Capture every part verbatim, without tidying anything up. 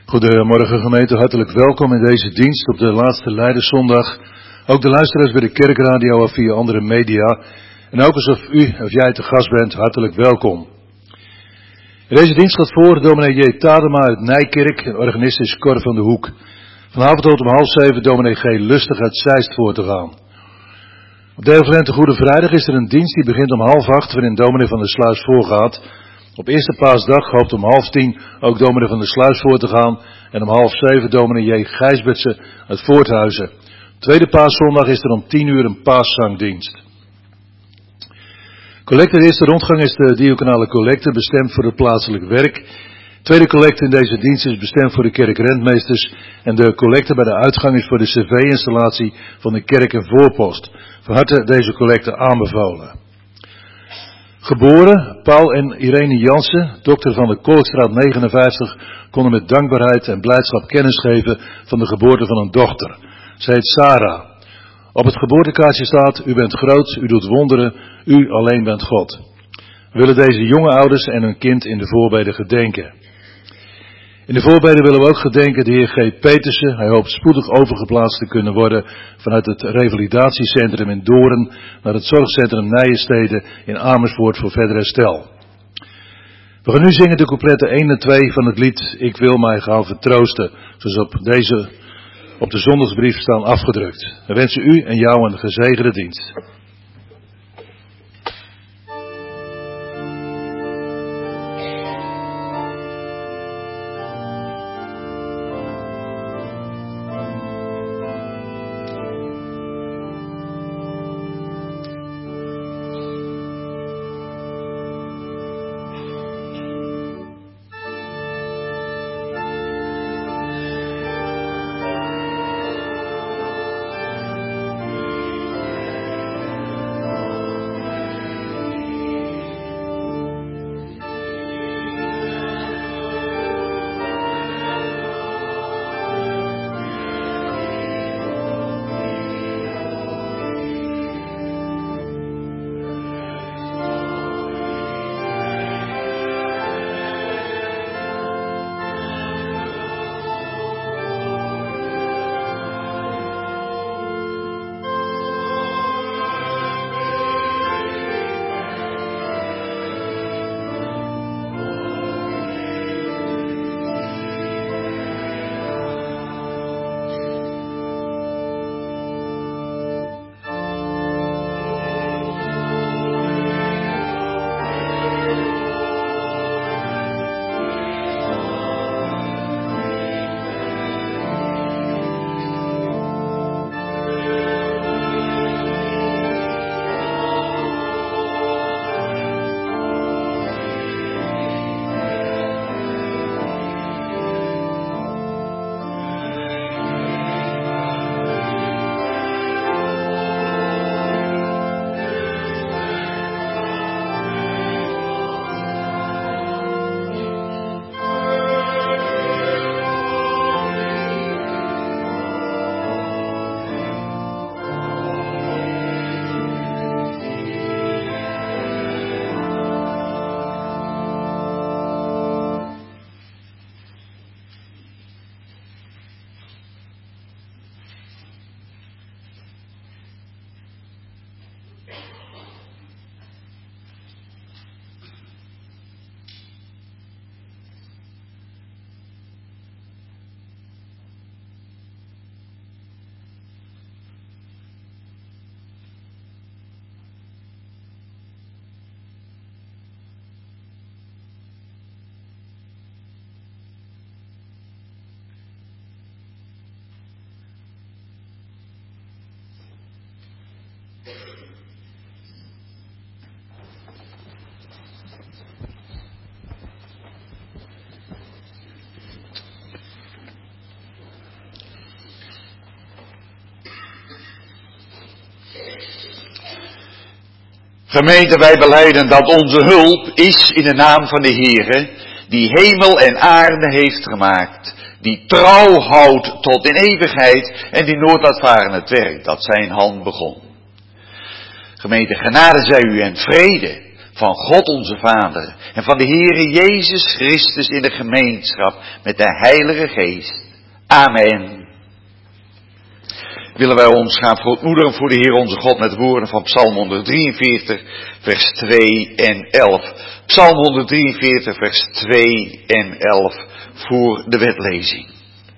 Goedemorgen gemeente, hartelijk welkom in deze dienst op de laatste Leiderszondag. Ook de luisteraars bij de kerkradio of via andere media. En ook alsof u of jij te gast bent, hartelijk welkom. In deze dienst staat voor dominee J. Tadema uit Nijkerk en organist is Cor van de Hoek. Vanavond tot om half zeven dominee G. Lustig uit Zeist voor te gaan. Op de Evelente Goede Vrijdag is er een dienst die begint om half acht waarin dominee van der Sluis voorgaat. Op eerste paasdag hoopt om half tien ook dominee van der Sluis voor te gaan. En om half zeven dominee J. Gijsbertsen uit Voorthuizen. Tweede paaszondag is er om tien uur een paaszangdienst. Collecte, de eerste rondgang is de diaconale collecte, bestemd voor het plaatselijk werk. Tweede collecte in deze dienst is bestemd voor de kerkrentmeesters. En de collecte bij de uitgang is voor de cv-installatie van de kerk en voorpost. Van harte deze collecte aanbevolen. Geboren, Paul en Irene Jansen, dokter van de Kolkstraat negenenvijftig, konden met dankbaarheid en blijdschap kennis geven van de geboorte van een dochter. Zij heet Sarah. Op het geboortekaartje staat, u bent groot, u doet wonderen, u alleen bent God. We willen deze jonge ouders en hun kind in de voorbeden gedenken. In de voorbeden willen we ook gedenken de heer G. Petersen. Hij hoopt spoedig overgeplaatst te kunnen worden vanuit het revalidatiecentrum in Doorn naar het zorgcentrum Nijenstede in Amersfoort voor verder herstel. We gaan nu zingen de coupletten één en twee van het lied Ik wil mij gaan vertroosten, zoals op deze op de zondagsbrief staan afgedrukt. We wensen u en jou een gezegende dienst. Gemeente, wij belijden dat onze hulp is in de naam van de Heere, die hemel en aarde heeft gemaakt, die trouw houdt tot in eeuwigheid en die nooit laat varen het werk dat zijn hand begon. Gemeente, genade zij u en vrede van God onze Vader en van de Heere Jezus Christus in de gemeenschap met de Heilige Geest. Amen. Willen wij ons gaan verootmoedigen voor de Heer onze God met woorden van Psalm honderddrieënveertig, vers twee en elf. Psalm honderddrieënveertig, vers twee en elf voor de wetlezing.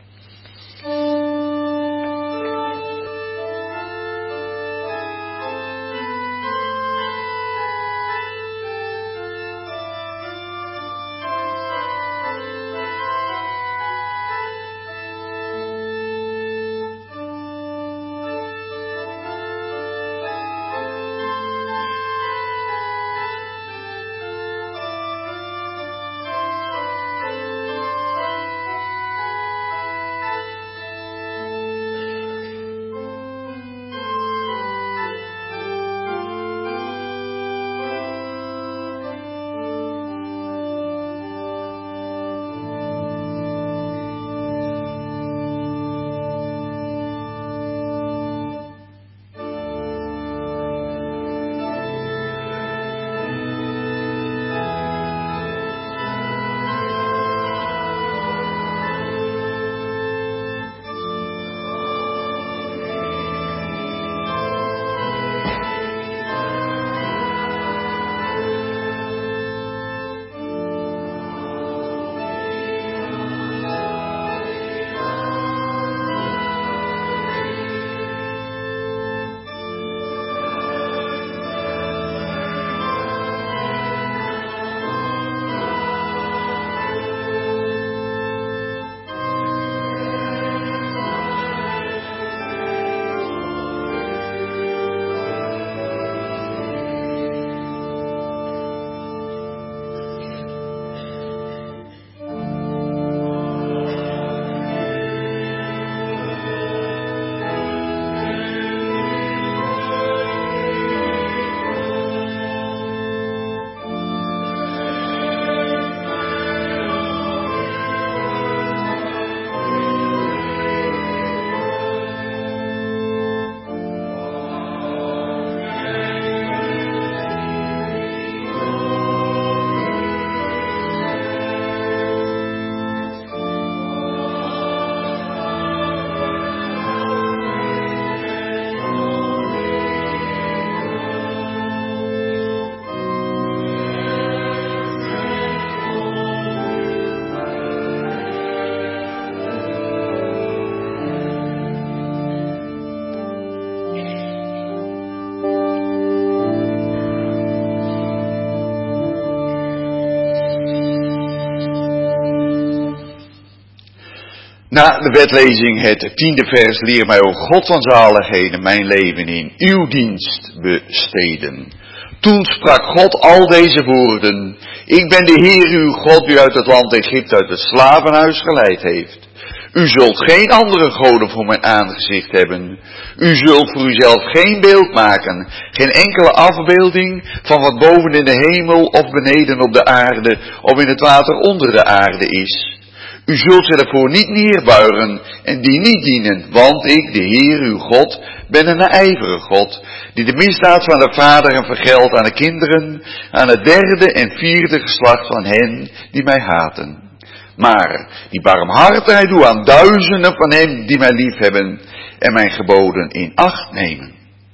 Na de wetlezing het tiende vers, leer mij, o God van zaligheden, mijn leven in uw dienst besteden. Toen sprak God al deze woorden: ik ben de Heer uw God, die uit het land Egypte, uit het slavenhuis geleid heeft. U zult geen andere goden voor mijn aangezicht hebben. U zult voor uzelf geen beeld maken, geen enkele afbeelding van wat boven in de hemel of beneden op de aarde of in het water onder de aarde is. U zult zich ervoor niet neerbuigen en die niet dienen, want ik, de Heer uw God, ben een ijverige God, die de misdaad van de vaderen vergeldt aan de kinderen, aan het derde en vierde geslacht van hen die mij haten. Maar die barmhartigheid doe aan duizenden van hen die mij liefhebben en mijn geboden in acht nemen.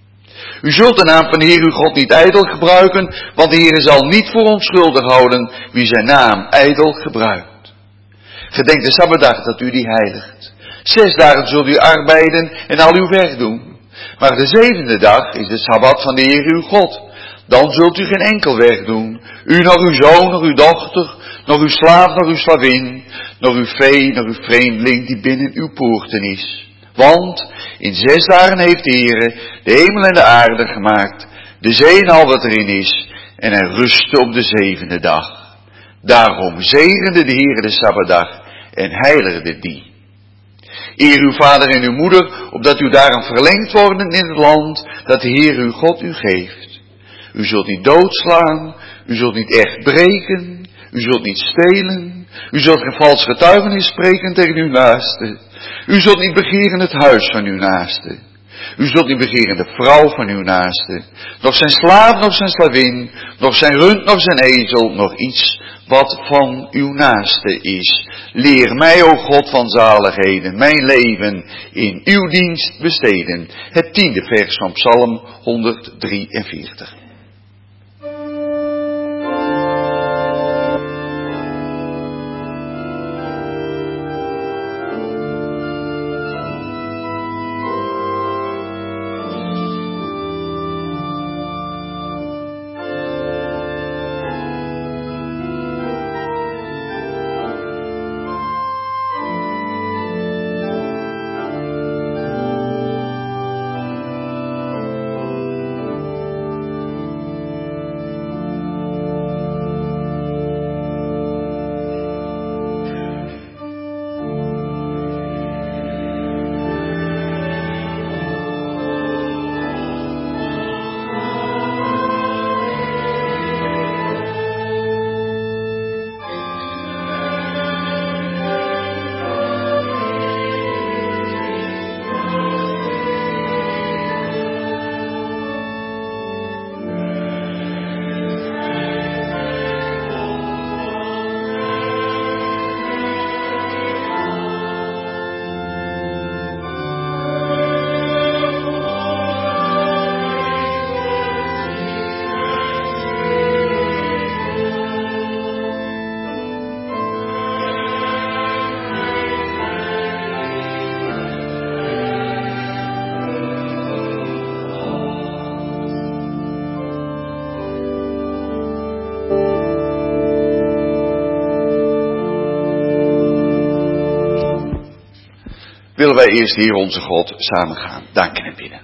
U zult de naam van de Heer uw God niet ijdel gebruiken, want de Heer zal niet voor onschuldig houden wie zijn naam ijdel gebruikt. Gedenk de Sabbatdag dat u die heiligt. Zes dagen zult u arbeiden en al uw werk doen. Maar de zevende dag is de Sabbat van de Heer uw God. Dan zult u geen enkel werk doen. U, nog uw zoon, nog uw dochter, nog uw slaaf, nog uw slavin, nog uw vee, nog uw vreemdeling die binnen uw poorten is. Want in zes dagen heeft de Heer de hemel en de aarde gemaakt, de zee en al wat erin is, en hij rustte op de zevende dag. Daarom zegende de Heer de Sabbatdag en heiligde die. Eer uw vader en uw moeder, opdat u daarom verlengd worden in het land dat de Heer uw God u geeft. U zult niet doodslaan, u zult niet echt breken, u zult niet stelen, u zult geen vals getuigenis spreken tegen uw naaste. U zult niet begeren het huis van uw naaste. U zult niet begeren de vrouw van uw naaste, nog zijn slaaf, nog zijn slavin, nog zijn rund, nog zijn ezel, nog iets wat van uw naaste is. Leer mij, o God van zaligheden, mijn leven in uw dienst besteden. Het tiende vers van Psalm honderddrieënveertig. Willen wij eerst hier onze God samen gaan danken en bidden.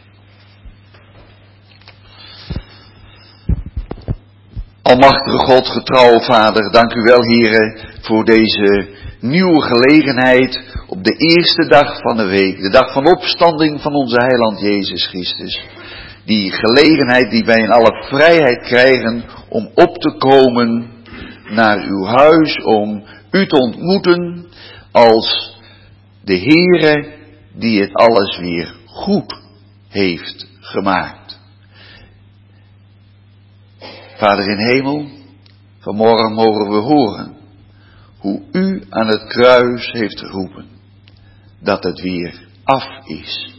Almachtige God, getrouwe Vader, dank u wel, Heere, voor deze nieuwe gelegenheid op de eerste dag van de week, de dag van opstanding van onze heiland Jezus Christus. Die gelegenheid die wij in alle vrijheid krijgen om op te komen naar uw huis, om u te ontmoeten als de Heere die het alles weer goed heeft gemaakt. Vader in hemel, vanmorgen mogen we horen hoe u aan het kruis heeft geroepen dat het weer af is.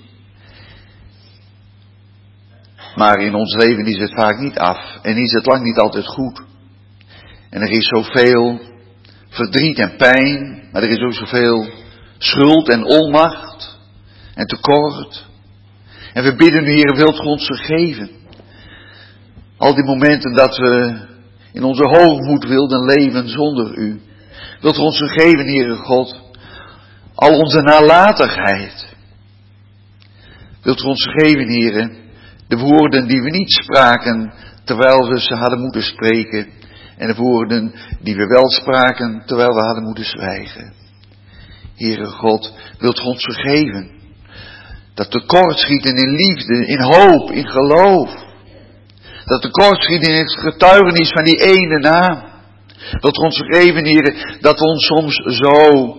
Maar in ons leven is het vaak niet af en is het lang niet altijd goed. En er is zoveel verdriet en pijn, maar er is ook zoveel schuld en onmacht en tekort. En we bidden u, Heer, wilt u ons vergeven. Al die momenten dat we in onze hoogmoed wilden leven zonder u. Wilt u ons vergeven, Heere God, al onze nalatigheid. Wilt u ons vergeven, Heere, de woorden die we niet spraken terwijl we ze hadden moeten spreken. En de woorden die we wel spraken terwijl we hadden moeten zwijgen. Heere God, wilt u ons vergeven dat tekortschieten in liefde, in hoop, in geloof. Dat tekortschieten in het getuigenis van die ene naam. Wilt u ons vergeven, Heere, dat we ons soms zo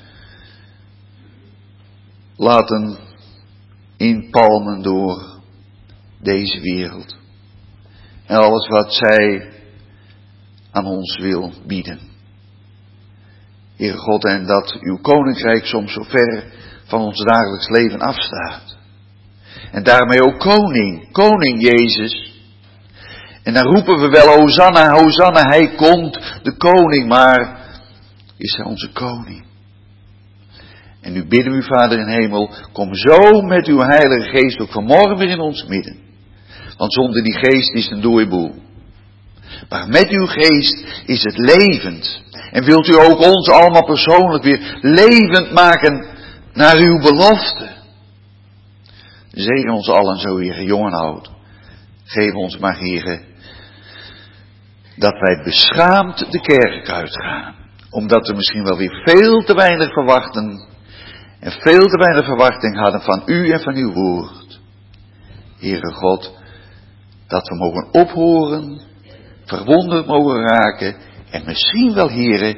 laten inpalmen door deze wereld. En alles wat zij aan ons wil bieden. Heere God, en dat uw koninkrijk soms zo ver van ons dagelijks leven afstaat. En daarmee ook koning, koning Jezus. En dan roepen we wel, Hosanna, Hosanna, hij komt, de koning, maar is hij onze koning? En nu bidden we u, Vader in hemel, kom zo met uw heilige geest ook vanmorgen weer in ons midden. Want zonder die geest is het een dode boel. Maar met uw geest is het levend. En wilt u ook ons allemaal persoonlijk weer levend maken naar uw belofte. Zegen ons allen zo, Heer, jong en oud. Geef ons maar, Heer, dat wij beschaamd de kerk uitgaan. Omdat we misschien wel weer veel te weinig verwachten. En veel te weinig verwachting hadden van u en van uw woord. Heere God, dat we mogen ophoren, verwonderd mogen raken. En misschien wel, Heere,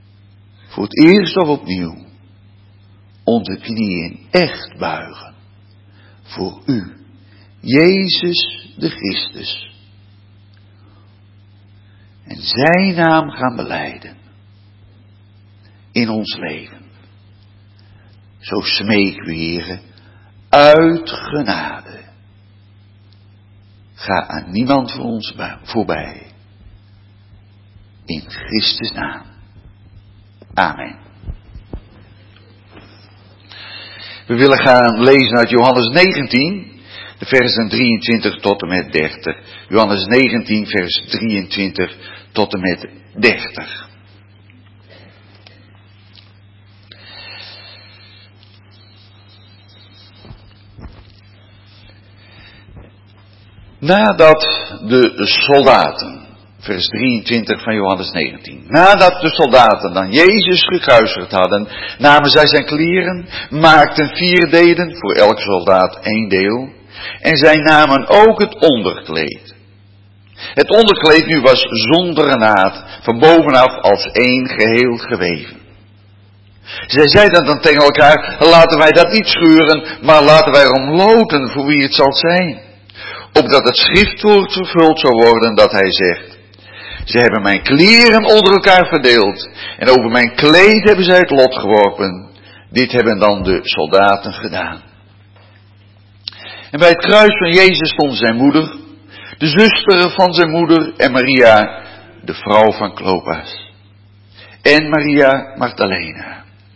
voor het eerst of opnieuw onze knieën echt buigen voor u, Jezus de Christus. En zijn naam gaan belijden in ons leven. Zo smeek u, Heere, uit genade. Ga aan niemand van ons voorbij. In Christus naam. Amen. We willen gaan lezen uit Johannes negentien, de versen drieëntwintig tot en met dertig. Johannes negentien, vers drieëntwintig tot en met dertig. Nadat de soldaten, vers drieëntwintig van Johannes negentien. Nadat de soldaten dan Jezus gekruisigd hadden, namen zij zijn kleren, maakten vier delen, voor elk soldaat één deel, en zij namen ook het onderkleed. Het onderkleed nu was zonder naad, van bovenaf als één geheel geweven. Zij zeiden dan tegen elkaar, laten wij dat niet scheuren, maar laten wij erom loten voor wie het zal zijn. Opdat het schriftwoord vervuld zou worden dat hij zegt. Ze hebben mijn kleren onder elkaar verdeeld. En over mijn kleed hebben zij het lot geworpen. Dit hebben dan de soldaten gedaan. En bij het kruis van Jezus stond zijn moeder. De zuster van zijn moeder en Maria, de vrouw van Klopas. En Maria Magdalena.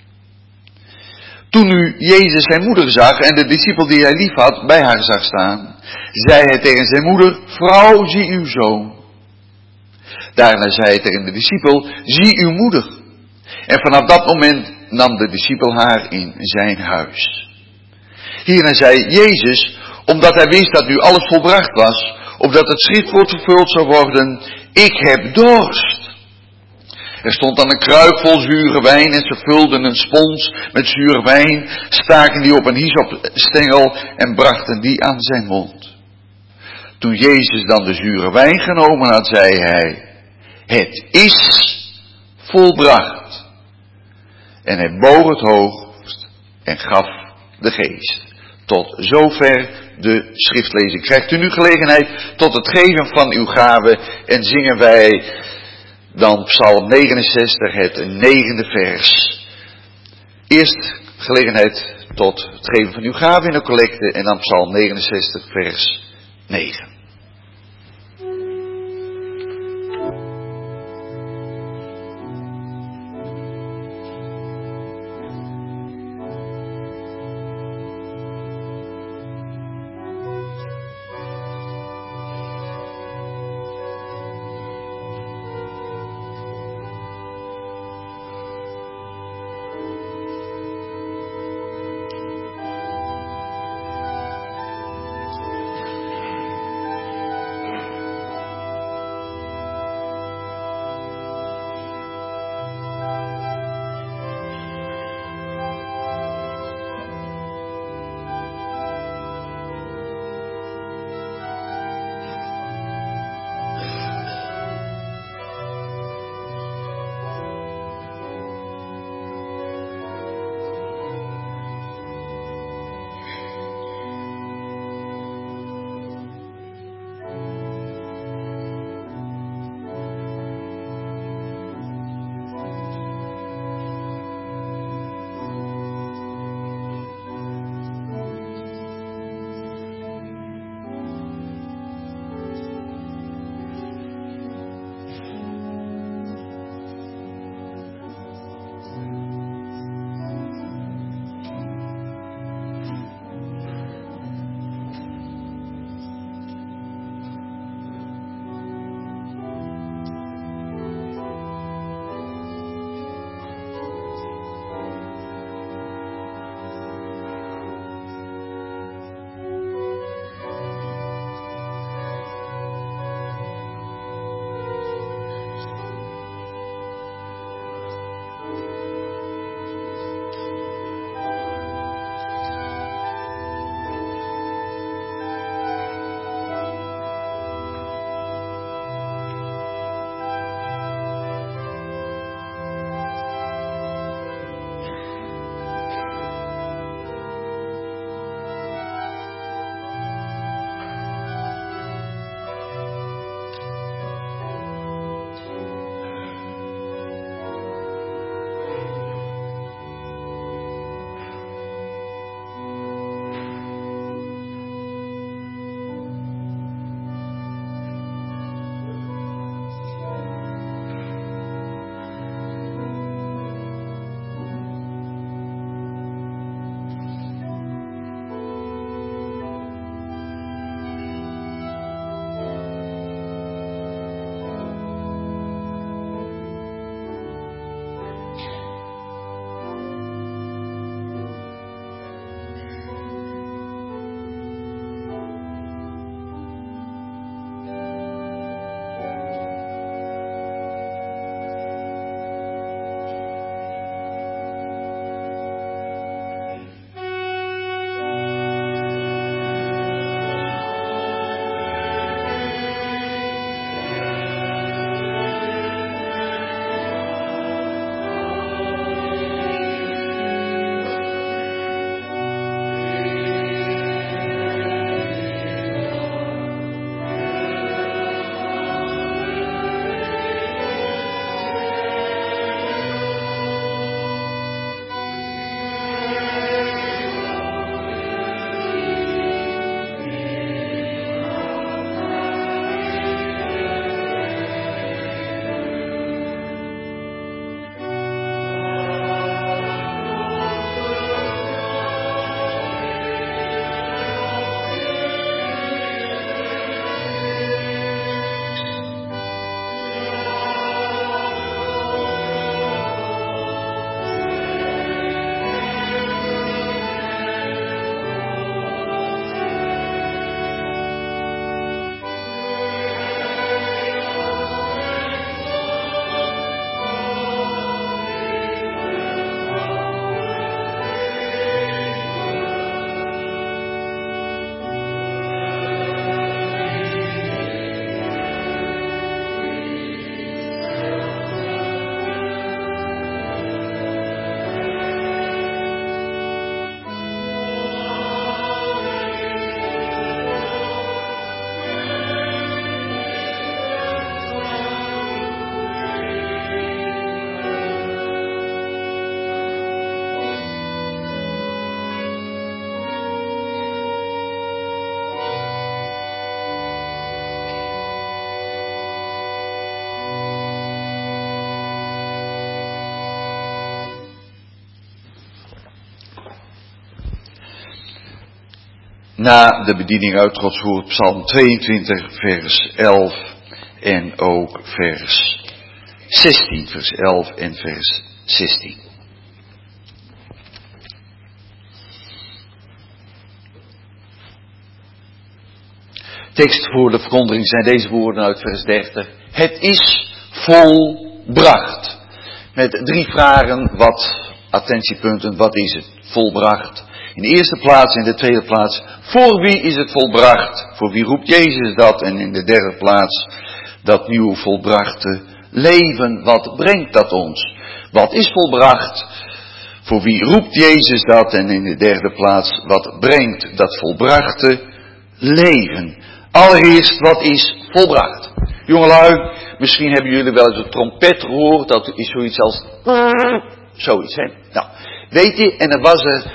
Toen nu Jezus zijn moeder zag en de discipel die hij lief had bij haar zag staan, zei hij tegen zijn moeder, vrouw, zie uw zoon. Daarna zei hij tegen de discipel, zie uw moeder. En vanaf dat moment nam de discipel haar in zijn huis. Hierna zei Jezus, omdat hij wist dat nu alles volbracht was, opdat het schriftwoord vervuld zou worden, ik heb dorst. Er stond dan een kruik vol zure wijn en ze vulden een spons met zure wijn, staken die op een hyssopstengel en brachten die aan zijn mond. Toen Jezus dan de zure wijn genomen had, zei hij, het is volbracht. En hij boog het hoofd en gaf de geest. Tot zover de schriftlezing. Krijgt u nu gelegenheid tot het geven van uw gave en zingen wij dan Psalm negenenzestig, het negende vers. Eerst gelegenheid tot het geven van uw gave in de collecte en dan Psalm negenenzestig, vers negen. na de bediening uit Gods woord, Psalm tweeëntwintig, vers elf en ook vers zestien, vers elf en vers zestien. Tekst voor de verkondiging zijn deze woorden uit vers dertig. Het is volbracht. Met drie vragen, wat attentiepunten, wat is het volbracht? In de eerste plaats, in de tweede plaats, voor wie is het volbracht? Voor wie roept Jezus dat? En in de derde plaats, dat nieuw volbrachte leven, wat brengt dat ons? Wat is volbracht? Voor wie roept Jezus dat? En in de derde plaats, wat brengt dat volbrachte leven? Allereerst, wat is volbracht? Jongelui, misschien hebben jullie wel eens een trompet gehoord, dat is zoiets als zoiets, hè? Nou, weet je, en er was er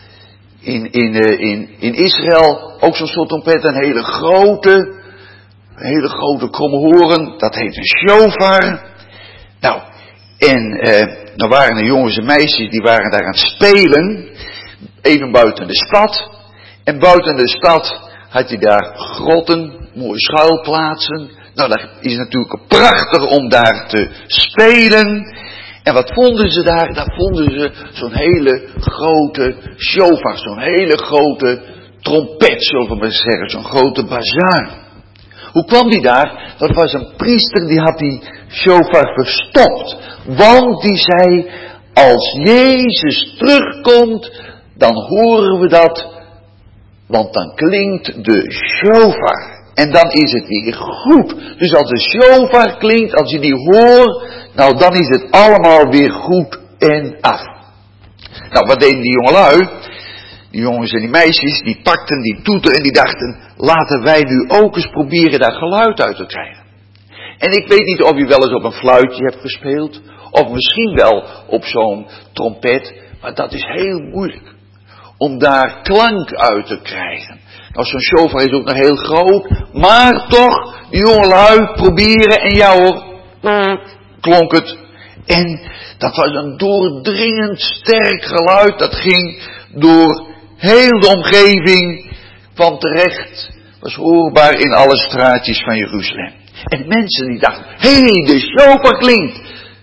in, in, in, in Israël ook zo'n soort trompet, een hele grote, een hele grote kromme horen, dat heet een shofar. Nou, en eh, dan waren er jongens en meisjes, die waren daar aan het spelen, even buiten de stad. En buiten de stad had je daar grotten, mooie schuilplaatsen. Nou, dat is natuurlijk prachtig om daar te spelen. En wat vonden ze daar? Daar vonden ze zo'n hele grote shofar, zo'n hele grote trompet, zullen we maar zeggen, zo'n grote bazuin. Hoe kwam die daar? Dat was een priester, die had die shofar verstopt. Want die zei, als Jezus terugkomt, dan horen we dat, want dan klinkt de shofar. En dan is het weer goed. Dus als de shofar klinkt, als je die hoort, nou dan is het allemaal weer goed en af. Nou, wat deden die jongelui? Die jongens en die meisjes, die pakten die toeter en die dachten, laten wij nu ook eens proberen daar geluid uit te krijgen. En ik weet niet of je wel eens op een fluitje hebt gespeeld, of misschien wel op zo'n trompet, maar dat is heel moeilijk. Om daar klank uit te krijgen. Nou, zo'n shofar is ook nog heel groot, maar toch, die jongelui proberen en ja hoor, klonk het. En dat was een doordringend sterk geluid, dat ging door heel de omgeving, kwam terecht, was hoorbaar in alle straatjes van Jeruzalem. En mensen die dachten, hé, hey, de shofar klinkt.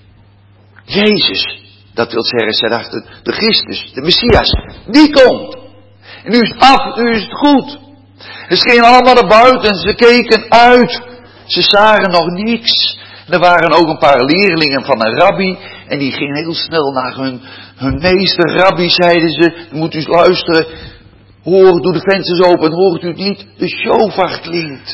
Jezus, dat wil zeggen, zij dachten, de Christus, de Messias, die komt. En nu is het af, nu is het goed. En ze gingen allemaal naar buiten en ze keken uit. Ze zagen nog niks. En er waren ook een paar leerlingen van een rabbi. En die gingen heel snel naar hun, hun meester. Rabbi, zeiden ze, moet u eens luisteren. Hoor, doe de vensters open, hoort u het niet? De shofar klinkt.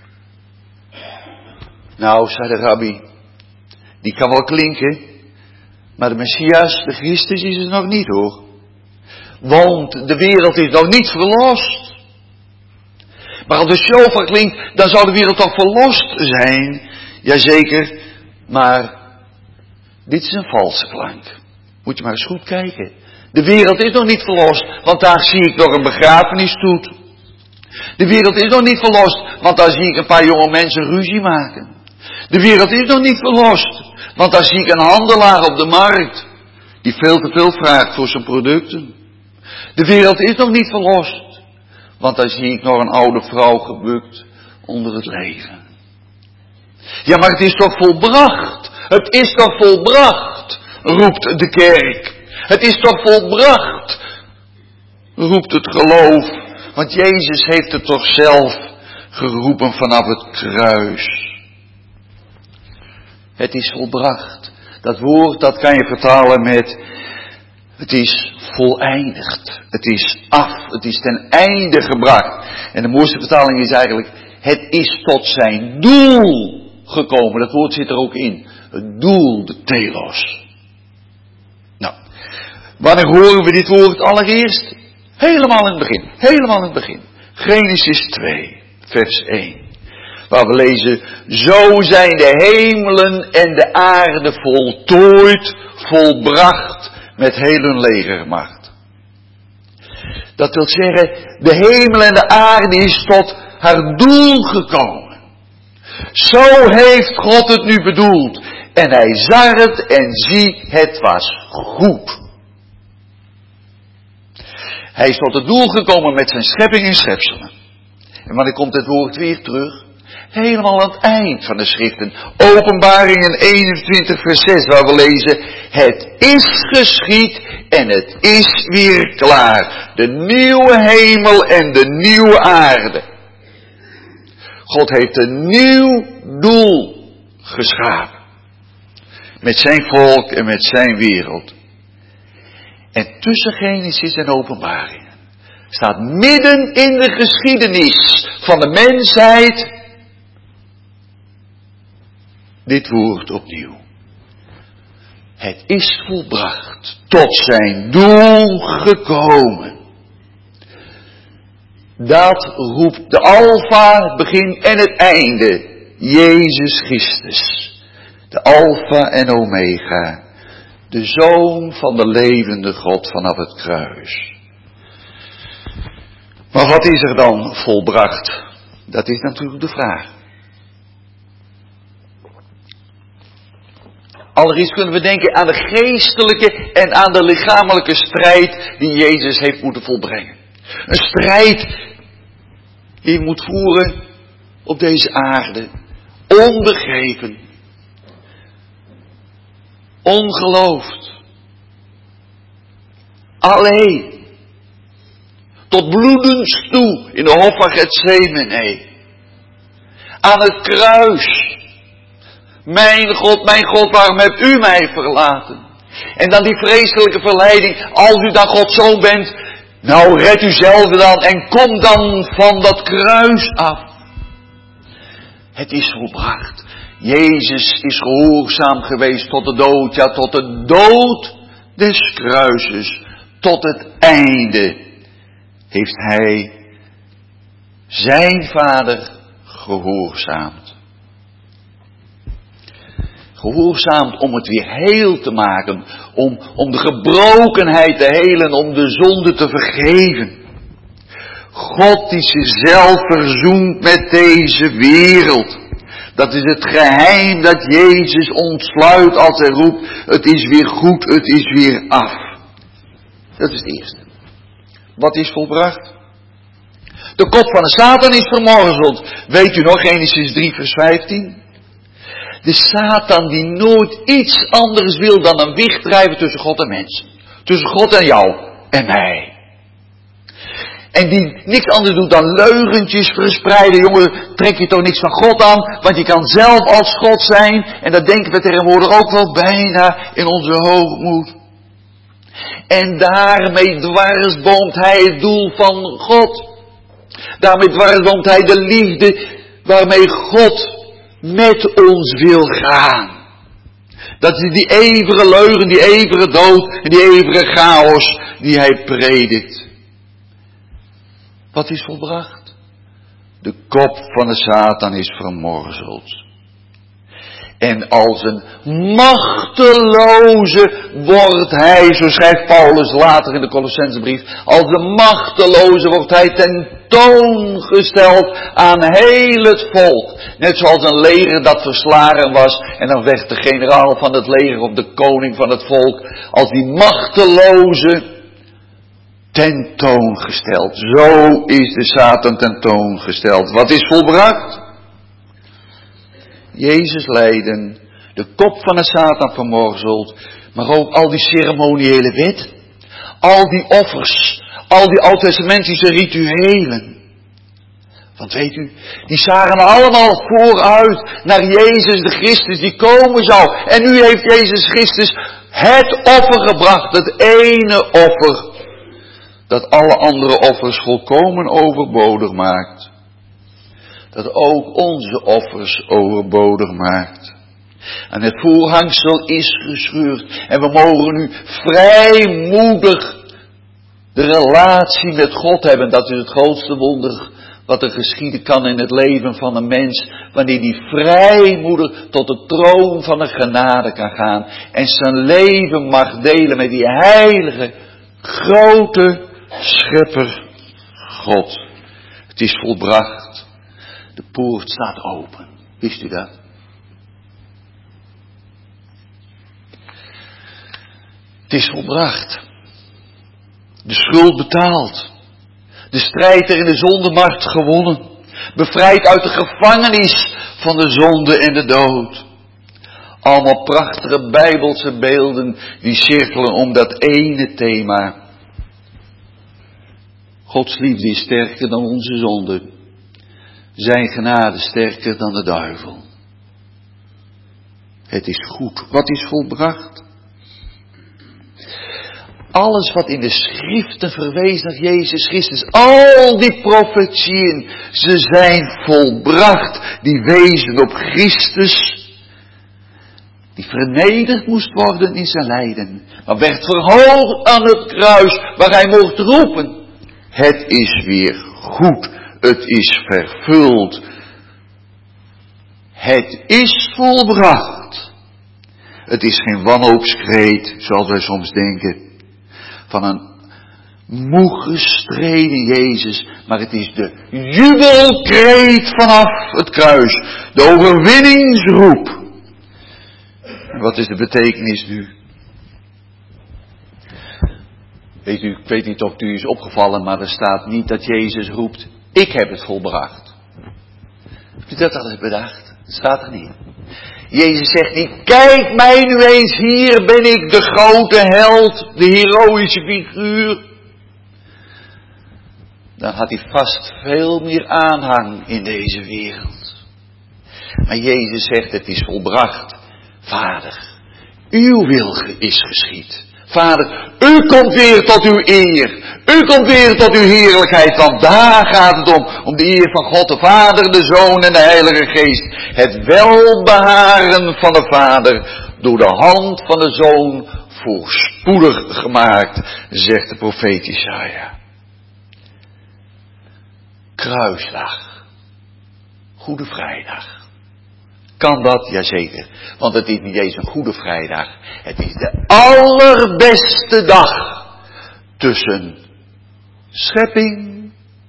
Nou, zei de rabbi, die kan wel klinken. Maar de Messias, de Christus, is het nog niet hoor. Want de wereld is nog niet verlost. Maar als de shofar klinkt, dan zou de wereld toch verlost zijn. Jazeker, maar dit is een valse klank. Moet je maar eens goed kijken. De wereld is nog niet verlost, want daar zie ik nog een begrafenisstoet. De wereld is nog niet verlost, want daar zie ik een paar jonge mensen ruzie maken. De wereld is nog niet verlost, want daar zie ik een handelaar op de markt, die veel te veel vraagt voor zijn producten. De wereld is nog niet verlost, want daar zie ik nog een oude vrouw gebukt onder het leven. Ja, maar het is toch volbracht? Het is toch volbracht? Roept de kerk. Het is toch volbracht? Roept het geloof. Want Jezus heeft het toch zelf geroepen vanaf het kruis. Het is volbracht. Dat woord, dat kan je vertalen met, het is voleindigd. Het is af. Het is ten einde gebracht. En de mooiste vertaling is eigenlijk, het is tot zijn doel gekomen. Dat woord zit er ook in. Het doel, de telos. Nou, wanneer horen we dit woord allereerst? Helemaal in het begin. Helemaal in het begin. Genesis twee, vers één. Waar we lezen, zo zijn de hemelen en de aarde voltooid, volbracht met heel hun legermacht. Dat wil zeggen, de hemel en de aarde is tot haar doel gekomen. Zo heeft God het nu bedoeld. En hij zag het en zie, het was goed. Hij is tot het doel gekomen met zijn schepping en schepselen. En wanneer komt het woord weer terug? Helemaal aan het eind van de schriften. Openbaringen eenentwintig vers zes, waar we lezen: het is geschied en het is weer klaar. De nieuwe hemel en de nieuwe aarde. God heeft een nieuw doel geschapen. Met zijn volk en met zijn wereld. En tussen Genesis en Openbaringen staat midden in de geschiedenis van de mensheid dit woord opnieuw. Het is volbracht, tot zijn doel gekomen. Dat roept de Alfa, het begin en het einde, Jezus Christus. De Alfa en Omega, de Zoon van de levende God vanaf het kruis. Maar wat is er dan volbracht? Dat is natuurlijk de vraag. Allereerst kunnen we denken aan de geestelijke en aan de lichamelijke strijd die Jezus heeft moeten volbrengen. Een strijd die je moet voeren op deze aarde. Onbegrepen. Ongeloofd. Alleen. Tot bloedens toe in de hof van Getsemane. Aan het kruis. Mijn God, mijn God, waarom hebt u mij verlaten? En dan die vreselijke verleiding. Als u dan Gods zoon bent. Nou red u zelf dan en kom dan van dat kruis af. Het is volbracht. Jezus is gehoorzaam geweest tot de dood. Ja, tot de dood des kruises. Tot het einde heeft hij zijn Vader gehoorzaamd. Gehoorzaamd om het weer heel te maken. Om, om de gebrokenheid te helen. Om de zonde te vergeven. God die zichzelf verzoent met deze wereld. Dat is het geheim dat Jezus ontsluit als hij roept. Het is weer goed, het is weer af. Dat is het eerste. Wat is volbracht? De kop van de Satan is vermorzeld. Weet u nog, Genesis drie vers vijftien? De Satan die nooit iets anders wil dan een wicht drijven tussen God en mens. Tussen God en jou en mij. En die niks anders doet dan leugentjes verspreiden. Jongen, trek je toch niks van God aan. Want je kan zelf als God zijn. En dat denken we tegenwoordig ook wel bijna in onze hoogmoed. En daarmee dwarsboomt hij het doel van God. Daarmee dwarsboomt hij de liefde waarmee God met ons wil gaan. Dat is die eeuwige leugen, die eeuwige dood en die eeuwige chaos die hij predikt. Wat is volbracht? De kop van de Satan is vermorzeld. En als een machteloze wordt hij, zo schrijft Paulus later in de Colossensebrief, als een machteloze wordt hij tentoongesteld aan heel het volk. Net zoals een leger dat verslagen was en dan werd de generaal van het leger of de koning van het volk als die machteloze tentoongesteld. Zo is de Satan tentoongesteld. Wat is volbracht? Jezus lijden, de kop van de Satan vermorzeld, maar ook al die ceremoniële wet, al die offers, al die oud-testamentische rituelen. Want weet u, die zagen allemaal vooruit naar Jezus de Christus die komen zou. En nu heeft Jezus Christus het offer gebracht, het ene offer, dat alle andere offers volkomen overbodig maakt. Dat ook onze offers overbodig maakt. En het voorhangsel is gescheurd. En we mogen nu vrijmoedig de relatie met God hebben. Dat is het grootste wonder wat er geschieden kan in het leven van een mens. Wanneer die vrijmoedig tot de troon van de genade kan gaan. En zijn leven mag delen met die heilige, grote schepper God. Het is volbracht. De poort staat open. Wist u dat? Het is volbracht. De schuld betaald. De strijd er in de zondemacht gewonnen. Bevrijd uit de gevangenis van de zonde en de dood. Allemaal prachtige bijbelse beelden die cirkelen om dat ene thema. Gods liefde is sterker dan onze zonde. Zijn genade sterker dan de duivel. Het is goed. Wat is volbracht? Alles wat in de schriften verwezen naar Jezus Christus. Al die profetieën. Ze zijn volbracht. Die wezen op Christus. Die vernederd moest worden in zijn lijden. Maar werd verhoogd aan het kruis. Waar hij mocht roepen. Het is weer goed. Het is vervuld. Het is volbracht. Het is geen wanhoopskreet, zoals wij soms denken, van een moe gestreden Jezus, maar het is de jubelkreet vanaf het kruis, de overwinningsroep. En wat is de betekenis nu? Weet u, ik weet niet of het u is opgevallen, maar er staat niet dat Jezus roept, ik heb het volbracht. Heb je dat al eens bedacht? Dat staat er niet. Jezus zegt niet, kijk mij nu eens, hier ben ik de grote held, de heroïsche figuur. Dan had hij vast veel meer aanhang in deze wereld. Maar Jezus zegt, het is volbracht. Vader, uw wil is geschied. Vader, u komt weer tot uw eer. U komt weer tot uw heerlijkheid. Want daar gaat het om. Om de eer van God de Vader, de Zoon en de Heilige Geest. Het welbeharen van de Vader. Door de hand van de Zoon voorspoedig gemaakt. Zegt de profeet Jesaja. Kruisdag. Goede Vrijdag. Kan dat? Jazeker. Want het is niet eens een Goede Vrijdag. Het is de allerbeste dag tussen schepping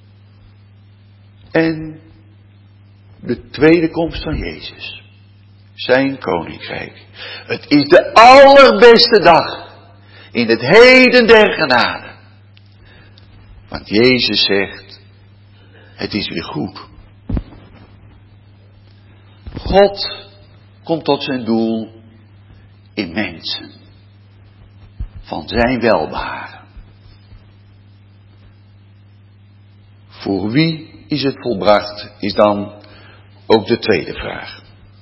en de tweede komst van Jezus. Zijn koninkrijk. Het is de allerbeste dag in het heden der genade. Want Jezus zegt, het is weer goed. God komt tot zijn doel in mensen. Van zijn welbeharen. Voor wie is het volbracht, is dan ook de tweede vraag.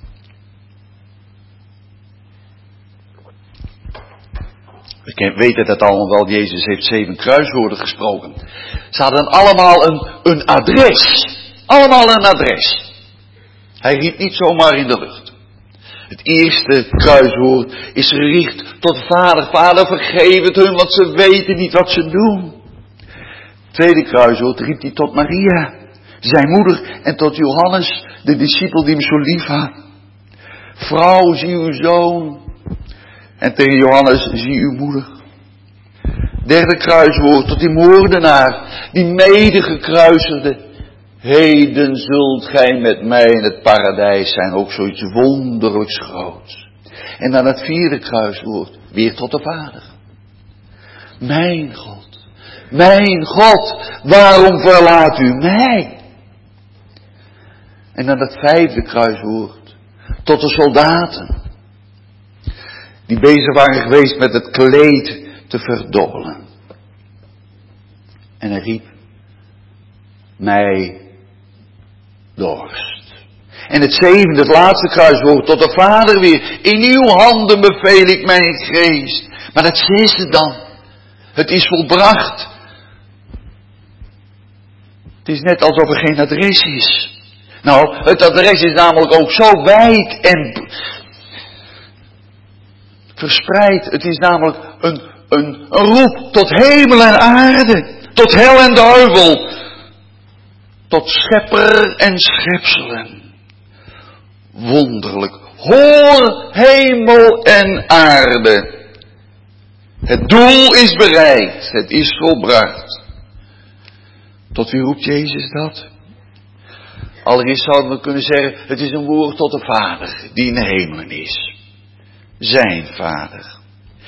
We weten dat allemaal wel, Jezus heeft zeven kruiswoorden gesproken. Ze hadden allemaal een, een adres. Allemaal een adres. Hij riep niet zomaar in de lucht. Het eerste kruiswoord is gericht tot de Vader. Vader, vergeef het hun, want ze weten niet wat ze doen. Het tweede kruiswoord riep hij tot Maria, zijn moeder, en tot Johannes, de discipel die hem zo lief had. Vrouw, zie uw zoon. En tegen Johannes, zie uw moeder. Derde kruiswoord tot die moordenaar, die mede gekruisigde. Heden zult gij met mij in het paradijs zijn, ook zoiets wonderlijks groots. En dan het vierde kruiswoord, weer tot de Vader. Mijn God, mijn God, waarom verlaat u mij? En dan het vijfde kruiswoord, tot de soldaten. Die bezig waren geweest met het kleed te verdobbelen. En hij riep, mij dorst. En het zevende, het laatste kruiswoord, tot de Vader weer. In uw handen beveel ik mijn geest. Maar het zesde dan. Het is volbracht. Het is net alsof er geen adres is. Nou, het adres is namelijk ook zo wijd en verspreid. Het is namelijk een, een, een roep tot hemel en aarde. Tot hel en duivel. Tot schepper en schepselen. Wonderlijk. Hoor hemel en aarde. Het doel is bereikt. Het is volbracht. Tot wie roept Jezus dat? Allereerst zouden we kunnen zeggen, het is een woord tot de Vader die in de hemelen is. Zijn Vader.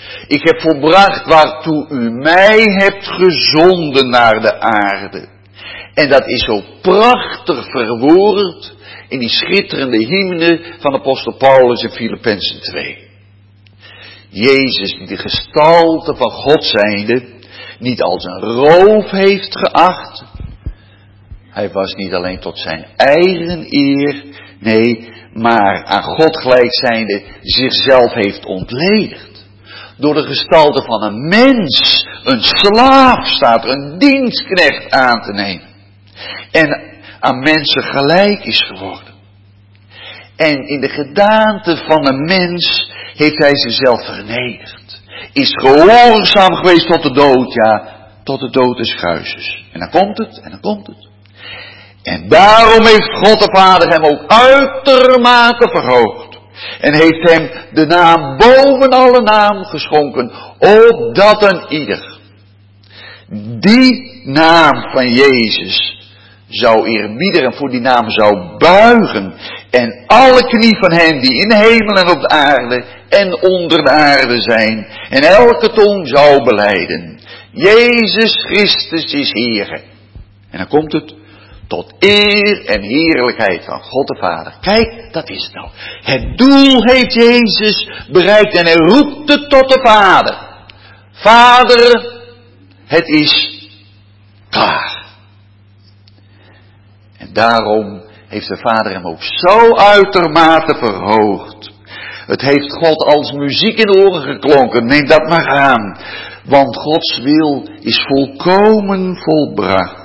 Ik heb volbracht waartoe u mij hebt gezonden naar de aarde. En dat is zo prachtig verwoord in die schitterende hymne van apostel Paulus in Filippenzen twee. Jezus die de gestalte van God zijnde niet als een roof heeft geacht. Hij was niet alleen tot zijn eigen eer, nee, maar aan God gelijk zijnde zichzelf heeft ontledigd. Door de gestalte van een mens, een slaaf staat er, een dienstknecht aan te nemen. En aan mensen gelijk is geworden. En in de gedaante van een mens heeft hij zichzelf vernederd. Is gehoorzaam geweest tot de dood, ja, tot de dood des kruises. En dan komt het, en dan komt het. En daarom heeft God de Vader hem ook uitermate verhoogd. En heeft hem de naam boven alle naam geschonken, opdat een ieder die naam van Jezus zou eerbiedigen en voor die naam zou buigen. En alle knie van hen die in de hemel en op de aarde en onder de aarde zijn. En elke tong zou belijden. Jezus Christus is Heer. En dan komt het. Tot eer en heerlijkheid van God de Vader. Kijk, dat is het nou. Het doel heeft Jezus bereikt en hij roept het tot de Vader. Vader, het is klaar. En daarom heeft de Vader hem ook zo uitermate verhoogd. Het heeft God als muziek in de oren geklonken. Neem dat maar aan. Want Gods wil is volkomen volbracht.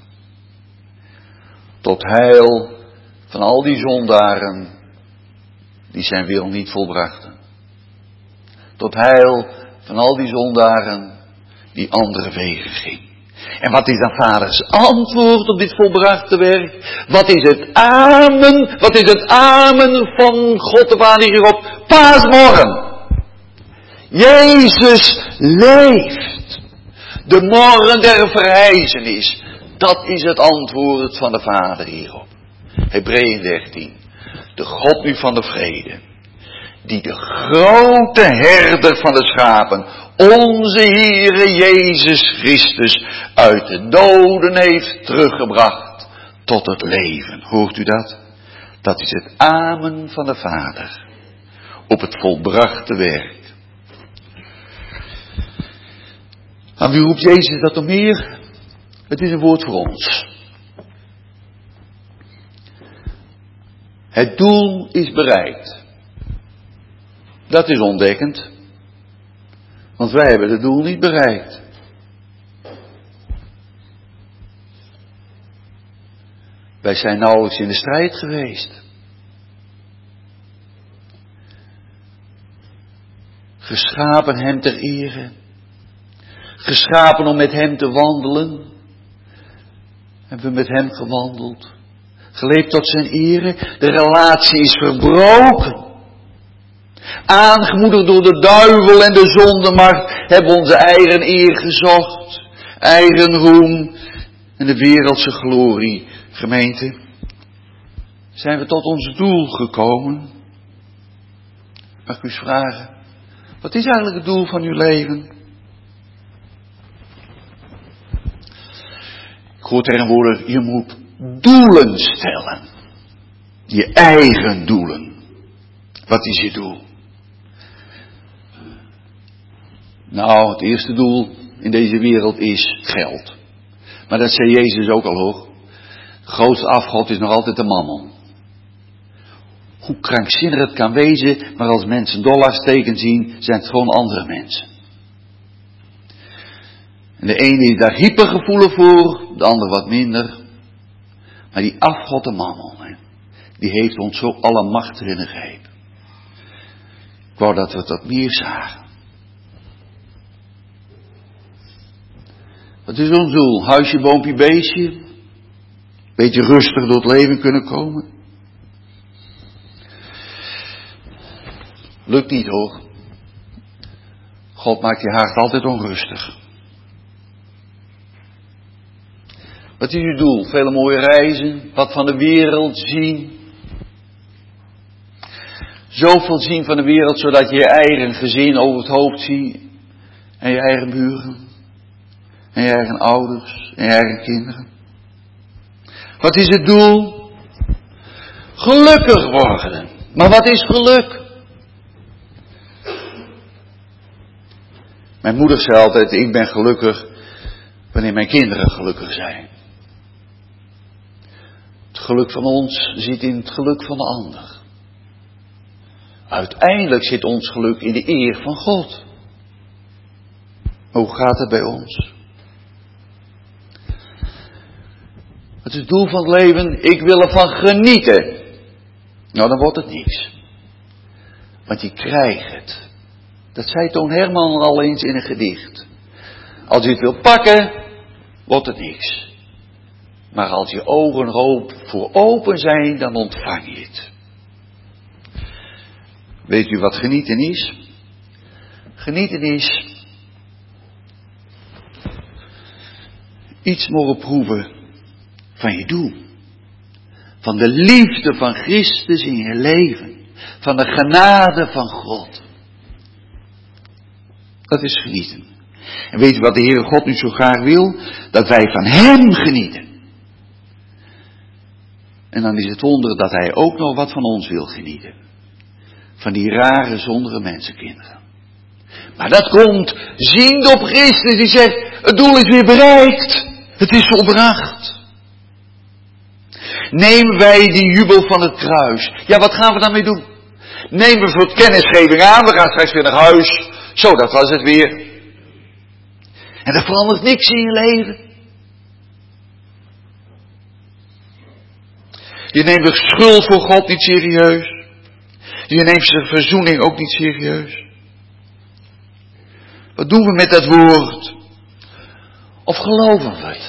Tot heil van al die zondaren die zijn wil niet volbrachten. Tot heil van al die zondaren die andere wegen gingen. En wat is dan vaders antwoord op dit volbrachte werk? Wat is het amen? Wat is het amen van God de Vader hierop? Paasmorgen. Jezus leeft. De morgen der verrijzenis. Dat is het antwoord van de Vader hierop. Hebreeën dertien. De God nu van de vrede. Die de grote herder van de schapen. Onze Heere Jezus Christus uit de doden heeft teruggebracht tot het leven. Hoort u dat? Dat is het amen van de Vader. Op het volbrachte werk. Aan wie roept Jezus dat om meer? Het is een woord voor ons. Het doel is bereikt. Dat is ontdekkend. Want wij hebben het doel niet bereikt. Wij zijn nauwelijks in de strijd geweest. Geschapen hem ter ere. Geschapen om met hem te wandelen. Hebben we met hem gewandeld. Geleefd tot zijn ere. De relatie is verbroken. Aangemoedigd door de duivel en de zondemacht hebben we onze eigen eer gezocht. Eigen roem en de wereldse glorie. Gemeente, zijn we tot ons doel gekomen? Mag ik u eens vragen, wat is eigenlijk het doel van uw leven? Ik hoor tegenwoordig, je moet doelen stellen. Je eigen doelen. Wat is je doel? Nou, het eerste doel in deze wereld is geld. Maar dat zei Jezus ook al hoor. De grootste afgod is nog altijd de mammon. Hoe krankzinnig het kan wezen, maar als mensen dollarsteken zien, zijn het gewoon andere mensen. En de ene is daar hypergevoelig voor, de ander wat minder. Maar die afgod de mammon, hè, die heeft ons zo alle macht erin gegrepen. Ik wou dat we dat meer zagen. Wat is ons doel? Huisje, boompje, beestje? Beetje rustig door het leven kunnen komen? Lukt niet hoor. God maakt je hart altijd onrustig. Wat is uw doel? Vele mooie reizen, wat van de wereld zien. zoveel zien van de wereld, zodat je je eigen gezin over het hoofd ziet. En je eigen buren. En je eigen ouders. En je eigen kinderen. Wat is het doel? Gelukkig worden. Maar wat is geluk? Mijn moeder zei altijd, ik ben gelukkig wanneer mijn kinderen gelukkig zijn. Het geluk van ons zit in het geluk van de ander. Uiteindelijk zit ons geluk in de eer van God. Maar hoe gaat het bij ons? Het is het doel van het leven, ik wil ervan genieten. Nou, dan wordt het niks. Want je krijgt het. Dat zei Toon Herman al eens in een gedicht. Als je het wil pakken, wordt het niks. Maar als je ogen voor open zijn, dan ontvang je het. Weet u wat genieten is? Genieten is iets mogen proeven van je doel. Van de liefde van Christus in je leven. Van de genade van God. Dat is genieten. En weet u wat de Heere God nu zo graag wil? Dat wij van Hem genieten. En dan is het wonder dat Hij ook nog wat van ons wil genieten. Van die rare, zondere mensenkinderen. Maar dat komt ziend op Christus die zegt, het doel is weer bereikt. Het is volbracht. Nemen wij die jubel van het kruis. Ja, wat gaan we daarmee doen? Nemen we voor kennisgeving aan, we gaan straks weer naar huis. Zo, dat was het weer. En er verandert niks in je leven. Je neemt de schuld voor God niet serieus. Je neemt zijn verzoening ook niet serieus. Wat doen we met dat woord? Of geloven we het?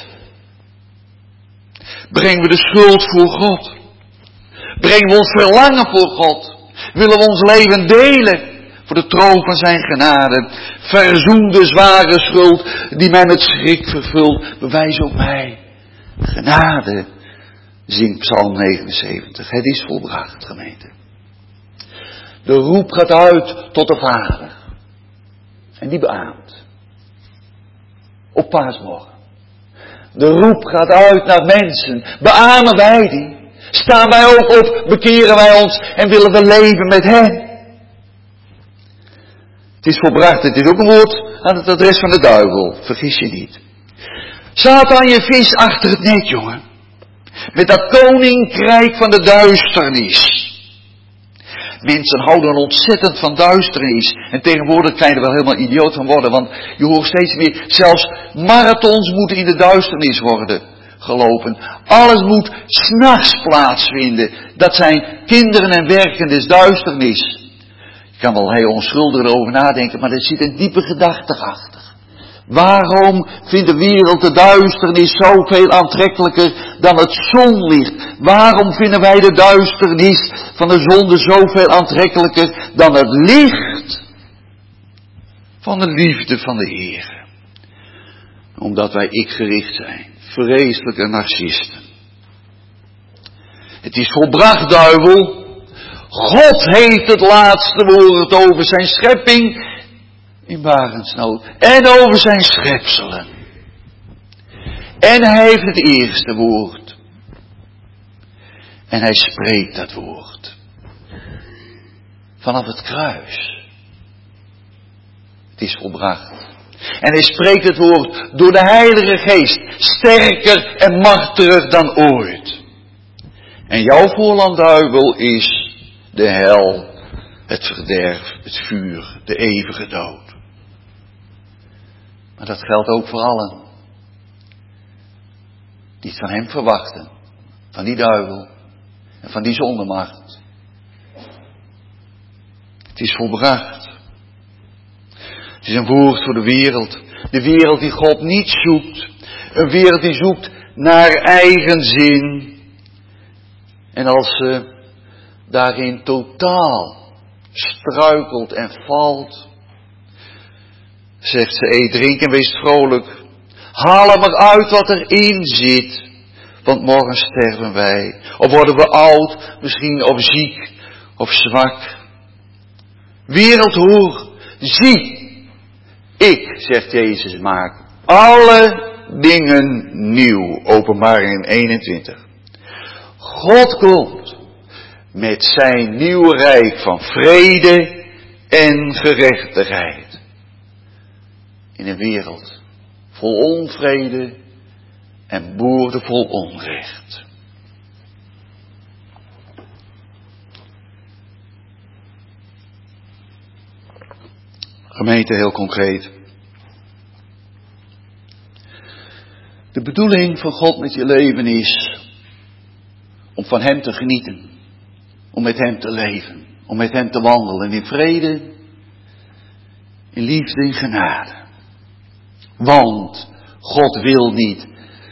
Brengen we de schuld voor God? Brengen we ons verlangen voor God? Willen we ons leven delen voor de troon van zijn genade? Verzoen de zware schuld die mij met schrik vervult. Bewijs op mij genade, zingt Psalm negenenzeventig. Het is volbracht, gemeente. De roep gaat uit tot de Vader. En die beaamt. Op paasmorgen. De roep gaat uit naar mensen. Beamen wij die? Staan wij ook op? Bekeren wij ons? En willen we leven met hen? Het is volbracht. Het is ook een woord aan het adres van de duivel. Vergis je niet. Satan, je vis achter het net, jongen. Met dat koninkrijk van de duisternis. Mensen houden ontzettend van duisternis. En tegenwoordig kan je er wel helemaal idioot van worden. Want je hoort steeds meer, zelfs marathons moeten in de duisternis worden gelopen. Alles moet 's nachts plaatsvinden. Dat zijn kinderen en werken des duisternis. Je kan wel heel onschuldig erover nadenken, maar er zit een diepe gedachte achter. Waarom vindt de wereld de duisternis zoveel aantrekkelijker dan het zonlicht? Waarom vinden wij de duisternis van de zonde zoveel aantrekkelijker dan het licht van de liefde van de Heer? Omdat wij ik-gericht zijn, vreselijke narcisten. Het is volbracht, duivel. God heeft het laatste woord over zijn schepping in barensnood. En over zijn schepselen. En hij heeft het eerste woord. En hij spreekt dat woord. Vanaf het kruis. Het is volbracht. En hij spreekt het woord door de Heilige Geest. Sterker en machtiger dan ooit. En jouw voorland, duivel, is de hel, het verderf, het vuur, de eeuwige dood. Maar dat geldt ook voor allen die het van hem verwachten. Van die duivel en van die zondemacht. Het is volbracht. Het is een woord voor de wereld. De wereld die God niet zoekt. Een wereld die zoekt naar eigen zin. En als ze daarin totaal struikelt en valt, zegt ze, eet, drink en wees vrolijk. Haal er maar uit wat erin zit. Want morgen sterven wij. Of worden we oud, misschien of ziek, of zwak. wereld hoor. Zie, ik, zegt Jezus, maak alle dingen nieuw. Openbaring eenentwintig. God komt met zijn nieuwe rijk van vrede en gerechtigheid. In een wereld vol onvrede en boordevol onrecht. Gemeente, heel concreet. De bedoeling van God met je leven is om van hem te genieten. Om met hem te leven. Om met hem te wandelen in vrede, in liefde, in genade. Want God wil niet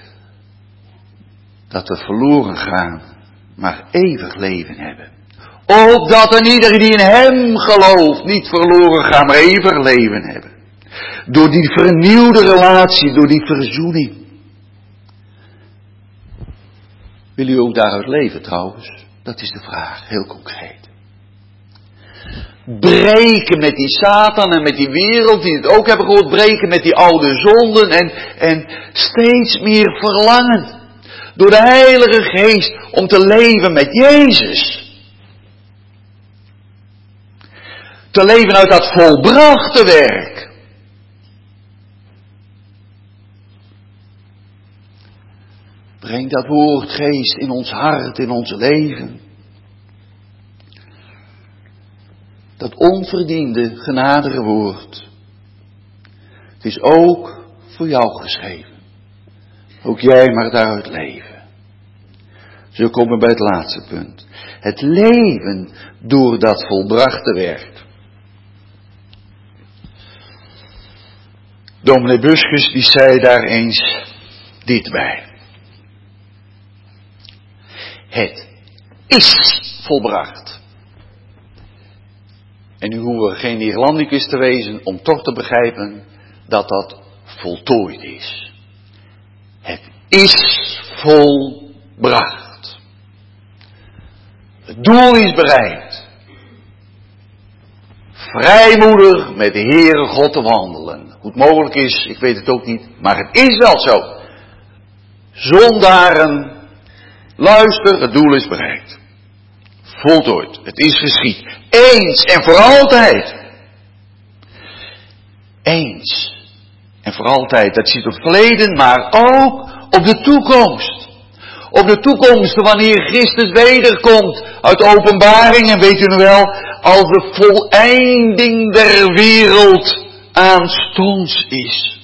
dat we verloren gaan, maar eeuwig leven hebben. Opdat er iedereen die in hem gelooft niet verloren gaan, maar eeuwig leven hebben. Door die vernieuwde relatie, door die verzoening. Wil u ook daaruit leven trouwens? Dat is de vraag, heel concreet. Breken met die Satan en met die wereld, die het ook hebben gehoord, breken met die oude zonden en, en steeds meer verlangen. Door de Heilige Geest om te leven met Jezus. Te leven uit dat volbrachte werk. Breng dat woord, Geest, in ons hart, in ons leven. Dat onverdiende, genadere woord. Het is ook voor jou geschreven. Ook jij mag daaruit leven. Zo komen we bij het laatste punt. Het leven door dat volbrachte werk. Dominee Buskus die zei daar eens dit bij. Het is volbracht. En nu hoeven we geen Nederlandicus te wezen om toch te begrijpen dat dat voltooid is. Het is volbracht. Het doel is bereikt. Vrijmoedig met de Heere God te wandelen. Hoe het mogelijk is, ik weet het ook niet, maar het is wel zo. Zondaren, luister, het doel is bereikt. Voltooid, het is geschied. Eens en voor altijd. Eens en voor altijd, dat ziet op het verleden, maar ook op de toekomst. Op de toekomst, wanneer Christus wederkomt uit de openbaring, en weet u nu wel, als de voleinding der wereld aanstonds is.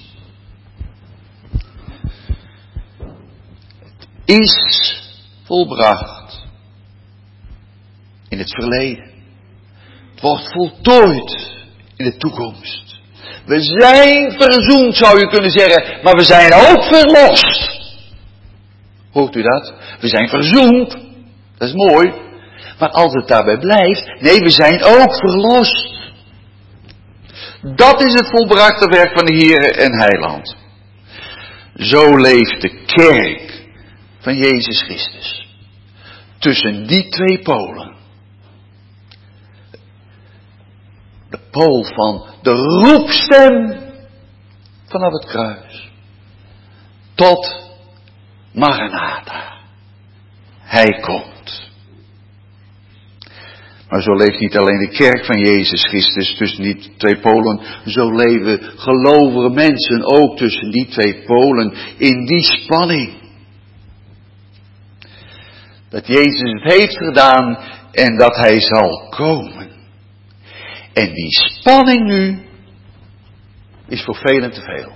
Het is volbracht in het verleden. Het wordt voltooid in de toekomst. We zijn verzoend, zou je kunnen zeggen, maar we zijn ook verlost. Hoort u dat? We zijn verzoend. Dat is mooi. Maar als het daarbij blijft, nee, we zijn ook verlost. Dat is het volbrachte werk van de Heer en Heiland. Zo leeft de kerk van Jezus Christus. Tussen die twee polen. De pool van de roepstem vanaf het kruis. Tot Maranatha. Hij komt. Maar zo leeft niet alleen de kerk van Jezus Christus tussen die twee polen. Zo leven gelovige mensen ook tussen die twee polen. In die spanning. Dat Jezus het heeft gedaan en dat hij zal komen. En die spanning nu is voor velen te veel.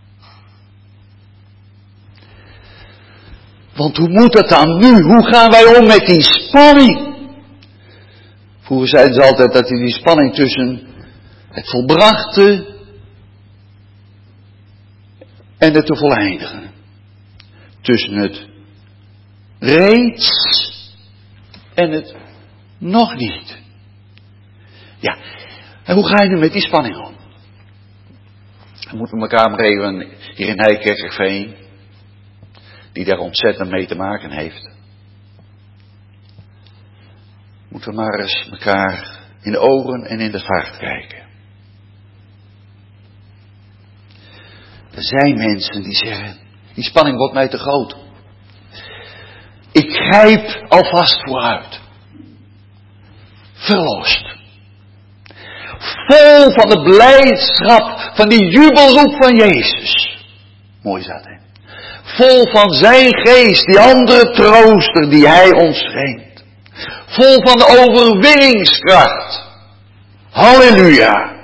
Want hoe moet dat dan nu? Hoe gaan wij om met die spanning? Vroeger zeiden ze altijd dat die spanning tussen het volbrachte en het te voleindigen. Tussen het reeds en het nog niet. Ja, en hoe ga je nu met die spanning om? Dan moeten we elkaar maar even hier in Nijkerkerveen, die daar ontzettend mee te maken heeft. Moeten we maar eens elkaar in de ogen en in het hart kijken. Er zijn mensen die zeggen, die spanning wordt mij te groot. Ik grijp alvast vooruit. Verlost. Vol van de blijdschap van die jubelroep van Jezus. Mooi is dat, hè? Vol van zijn geest, die andere trooster die hij ons schenkt. Vol van de overwinningskracht. Halleluja.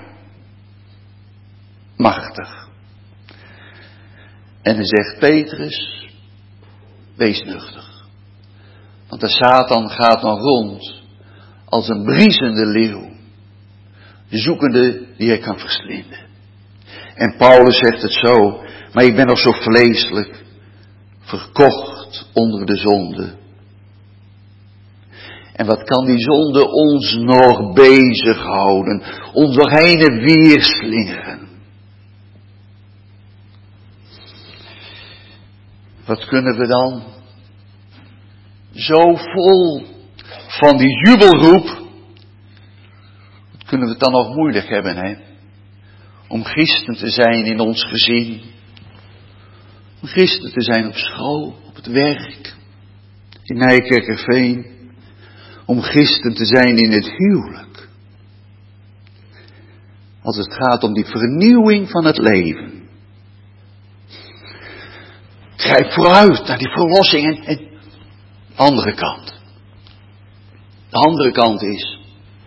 Machtig. En dan zegt Petrus, wees nuchter. Want de Satan gaat nog rond als een briesende leeuw. Zoekende die hij kan verslinden. En Paulus zegt het zo, maar ik ben nog zo vleeselijk. Verkocht onder de zonde. En wat kan die zonde ons nog bezighouden? Ons nog heen en weer slingeren. Wat kunnen we dan? Zo vol van die jubelroep. Wat kunnen we het dan nog moeilijk hebben, hè? Om christen te zijn in ons gezin. Om christen te zijn op school, op het werk. In Nijkerkerveen. Om christen te zijn in het huwelijk. Als het gaat om die vernieuwing van het leven. Grijp vooruit naar die verlossing. En, en de andere kant. De andere kant is.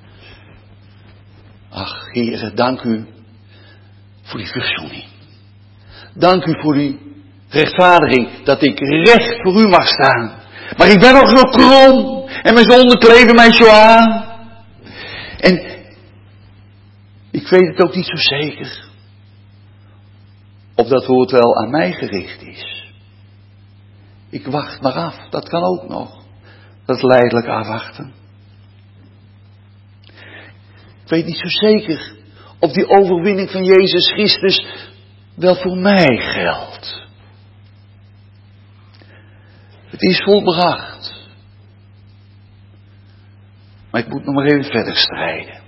Ach, Heere, dank u voor die verzoening. Dank u voor die rechtvaardiging. Dat ik recht voor u mag staan. Maar ik ben nog zo krom. En mijn zonden kleven mij zo aan. En ik weet het ook niet zo zeker. Of dat woord wel aan mij gericht is. Ik wacht maar af. Dat kan ook nog. Dat lijdelijk afwachten. Ik weet niet zo zeker of die overwinning van Jezus Christus wel voor mij geldt. Het is volbracht. Maar ik moet nog maar even verder strijden.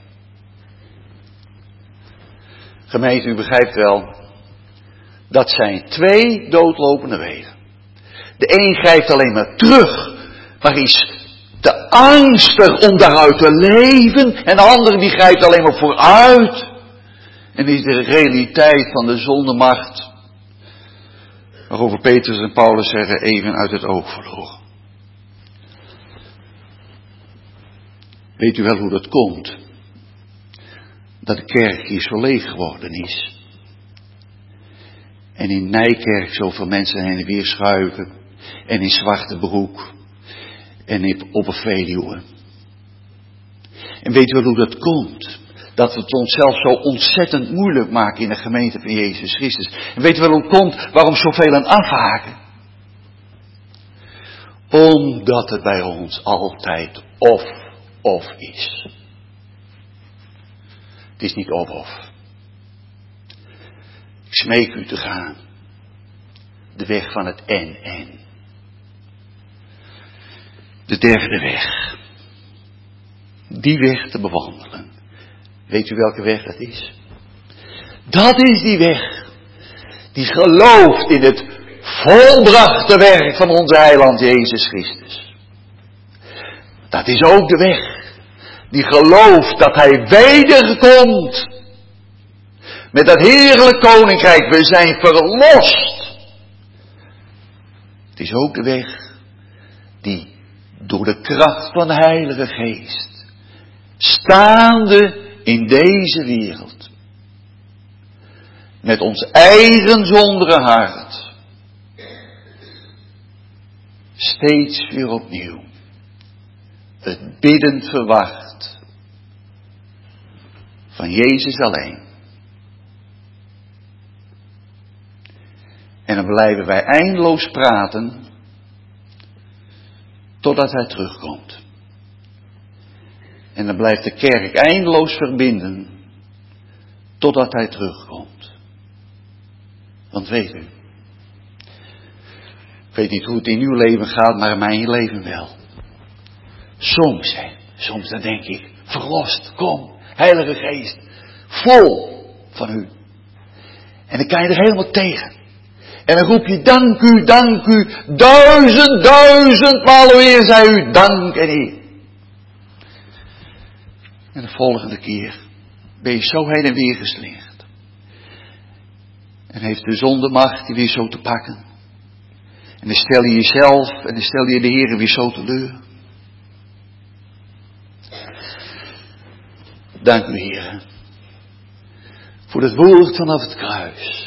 Gemeente, u begrijpt wel. Dat zijn twee doodlopende wegen. De een grijpt alleen maar terug. Maar is te angstig om daaruit te leven. En de andere die grijpt alleen maar vooruit. En is de realiteit van de zondemacht. Waarover Petrus en Paulus zeggen even uit het oog verloren. Weet u wel hoe dat komt? Dat de kerk hier zo leeg geworden is. En in Nijkerk zoveel mensen heen en weer schuiven. En in Zwarte Broek. En op een Veluwe. En weet u wel hoe dat komt? Dat we het onszelf zo ontzettend moeilijk maken in de gemeente van Jezus Christus. En weet u wel hoe het komt waarom zoveel aan afhaken? Omdat het bij ons altijd of, of is. Het is niet of, of. Ik smeek u te gaan. De weg van het en, en. De derde weg. Die weg te bewandelen. Weet u welke weg dat is? Dat is die weg. Die gelooft in het volbrachte werk van onze heiland Jezus Christus. Dat is ook de weg. Die gelooft dat hij wederkomt. Met dat heerlijk koninkrijk. We zijn verlost. Het is ook de weg die door de kracht van de Heilige Geest, staande in deze wereld, met ons eigen zondere hart, steeds weer opnieuw het biddend verwacht van Jezus alleen. En dan blijven wij eindeloos praten totdat hij terugkomt. En dan blijft de kerk eindeloos verbinden totdat hij terugkomt. Want weet u, ik weet niet hoe het in uw leven gaat, maar in mijn leven wel. Soms, hè, Soms dan denk ik, verlost, kom, Heilige Geest, vol van u. En dan kan je er helemaal tegen. En dan roep je, dank u, dank u, duizend, duizend maal weer zei u, dank en eer. En de volgende keer ben je zo heen en weer geslingerd. En heeft de zonde macht je weer zo te pakken. En dan stel je jezelf en dan stel je de Heer weer zo teleur. Dank u, Heer, voor het woord vanaf het kruis.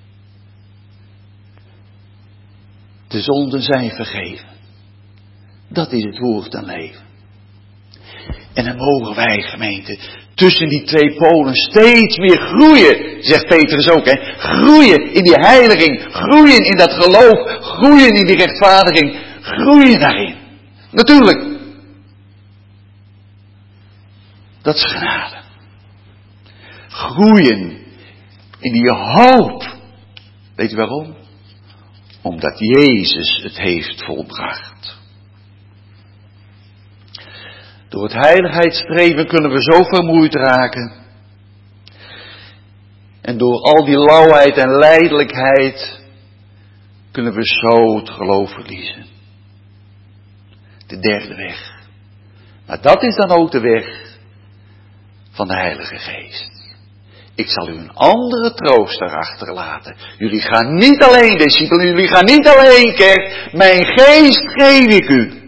De zonden zijn vergeven. Dat is het woord en leven. En dan mogen wij, gemeente, tussen die twee polen steeds meer groeien, zegt Petrus ook, hè. Groeien in die heiliging, groeien in dat geloof, groeien in die rechtvaardiging, groeien daarin. Natuurlijk. Dat is genade. Groeien in die hoop. Weet u waarom? Omdat Jezus het heeft volbracht. Door het heiligheidsstreven kunnen we zo vermoeid raken. En door al die lauwheid en lijdelijkheid kunnen we zo het geloof verliezen. De derde weg. Maar dat is dan ook de weg van de Heilige Geest. Ik zal u een andere trooster achterlaten. Jullie gaan niet alleen, discipelen, jullie gaan niet alleen, kerk. Mijn geest geef ik u.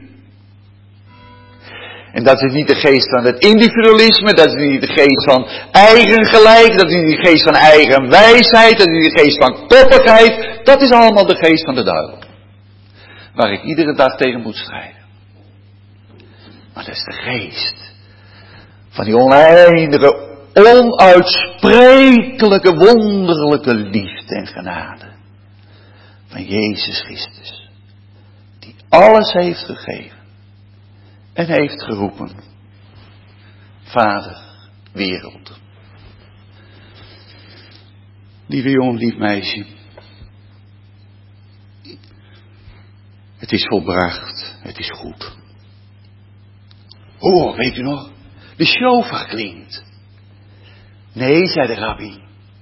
En dat is niet de geest van het individualisme, dat is niet de geest van eigen gelijk, dat is niet de geest van eigen wijsheid, dat is niet de geest van koppigheid. Dat is allemaal de geest van de duivel. Waar ik iedere dag tegen moet strijden. Maar dat is de geest van die oneindige, onuitsprekelijke, wonderlijke liefde en genade van Jezus Christus. Die alles heeft gegeven. En heeft geroepen, Vader, wereld. Lieve jongen, lief meisje. Het is volbracht, het is goed. Oh, weet u nog? De shofar klinkt. Nee, zei de rabbi.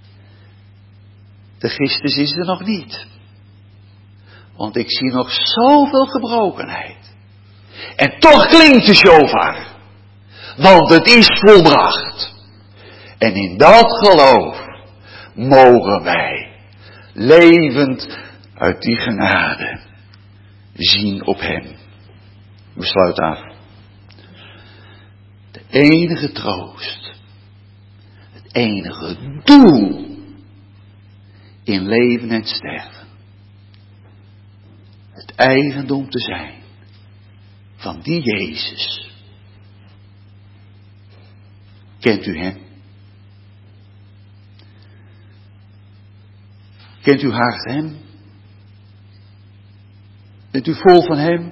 De Christus is er nog niet. Want ik zie nog zoveel gebrokenheid. En toch klinkt de shofar. Want het is volbracht. En in dat geloof mogen wij levend uit die genade zien op hem. We sluiten af. De enige troost. Het enige doel in leven en sterven. Het eigendom te zijn van die Jezus. Kent u hem? Kent uw hart hem? Bent u vol van hem?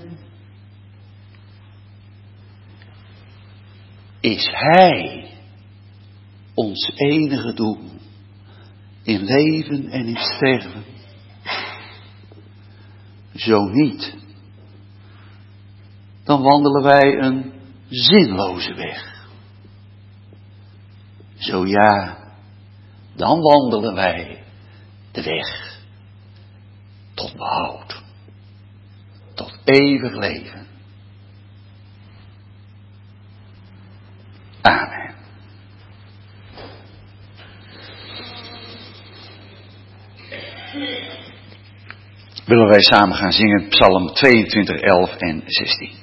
Is hij ons enige doel in leven en in sterven? Zo niet. Dan wandelen wij een zinloze weg. Zo ja, dan wandelen wij de weg tot behoud, tot eeuwig leven. Amen. Willen wij samen gaan zingen Psalm tweeëntwintig, elf en zestien.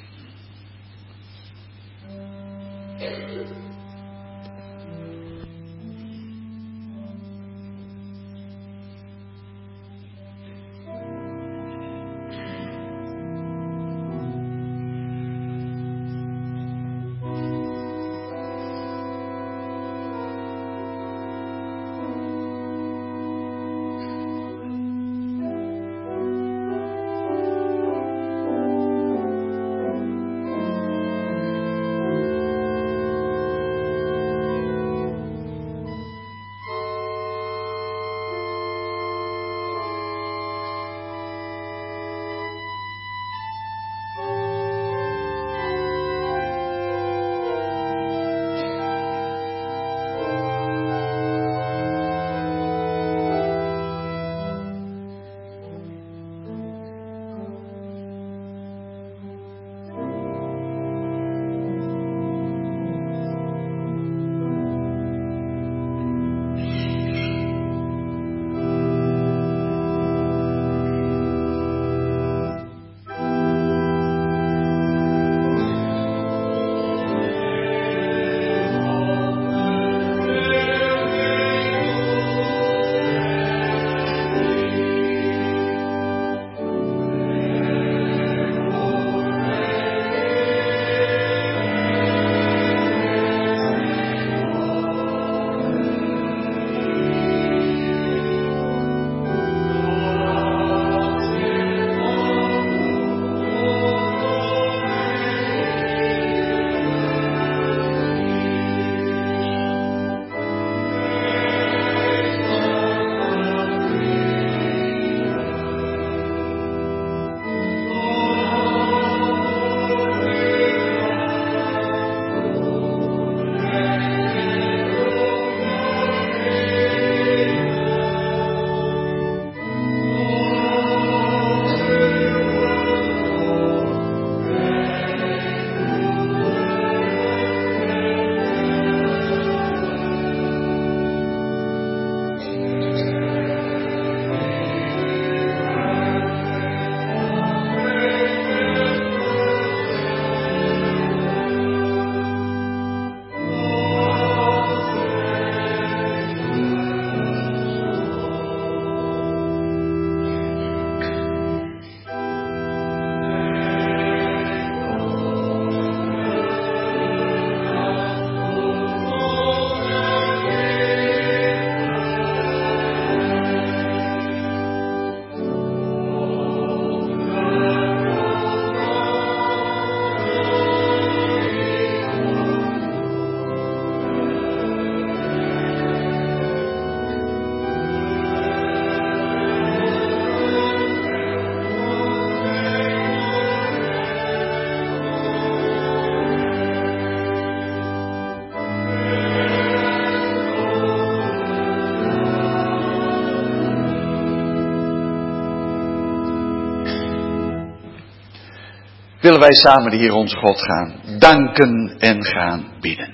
willen wij samen de Heer onze God gaan danken en gaan bidden.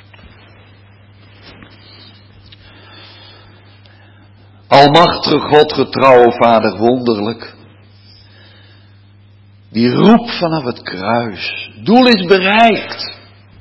Almachtige God, getrouwe Vader, wonderlijk. Die roep vanaf het kruis. Doel is bereikt.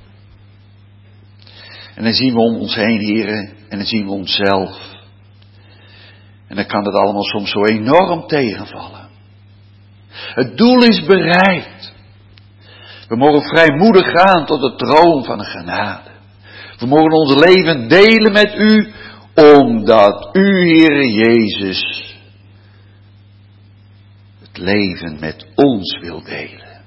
En dan zien we om ons heen, heren, en dan zien we onszelf. En dan kan het allemaal soms zo enorm tegenvallen. Het doel is bereikt. We mogen vrijmoedig gaan tot de troon van de genade. We mogen ons leven delen met u, omdat u, Heere Jezus, het leven met ons wil delen.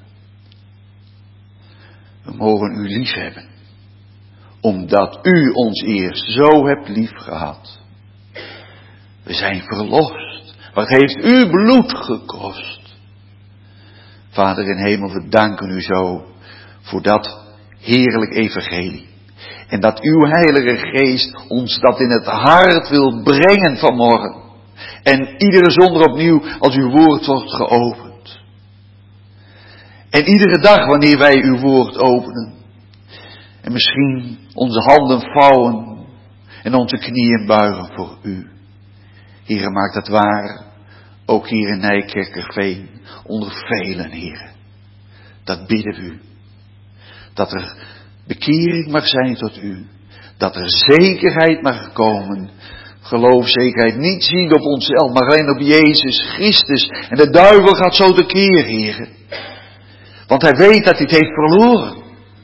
We mogen u lief hebben, omdat u ons eerst zo hebt lief gehad. We zijn verlost. Wat heeft uw bloed gekost? Vader in hemel, we danken u zo voor dat heerlijk evangelie. En dat uw heilige geest ons dat in het hart wil brengen vanmorgen. En iedere zondag opnieuw als uw woord wordt geopend. En iedere dag wanneer wij uw woord openen. En misschien onze handen vouwen en onze knieën buigen voor u. Heere, maak dat waar, ook hier in Nijkerkerveen, onder velen, Heere. Dat bidden we u. Dat er bekering mag zijn tot u. Dat er zekerheid mag komen. Geloofzekerheid niet zien op onszelf, maar alleen op Jezus Christus. En de duivel gaat zo tekeer, Heere. Want hij weet dat hij het heeft verloren.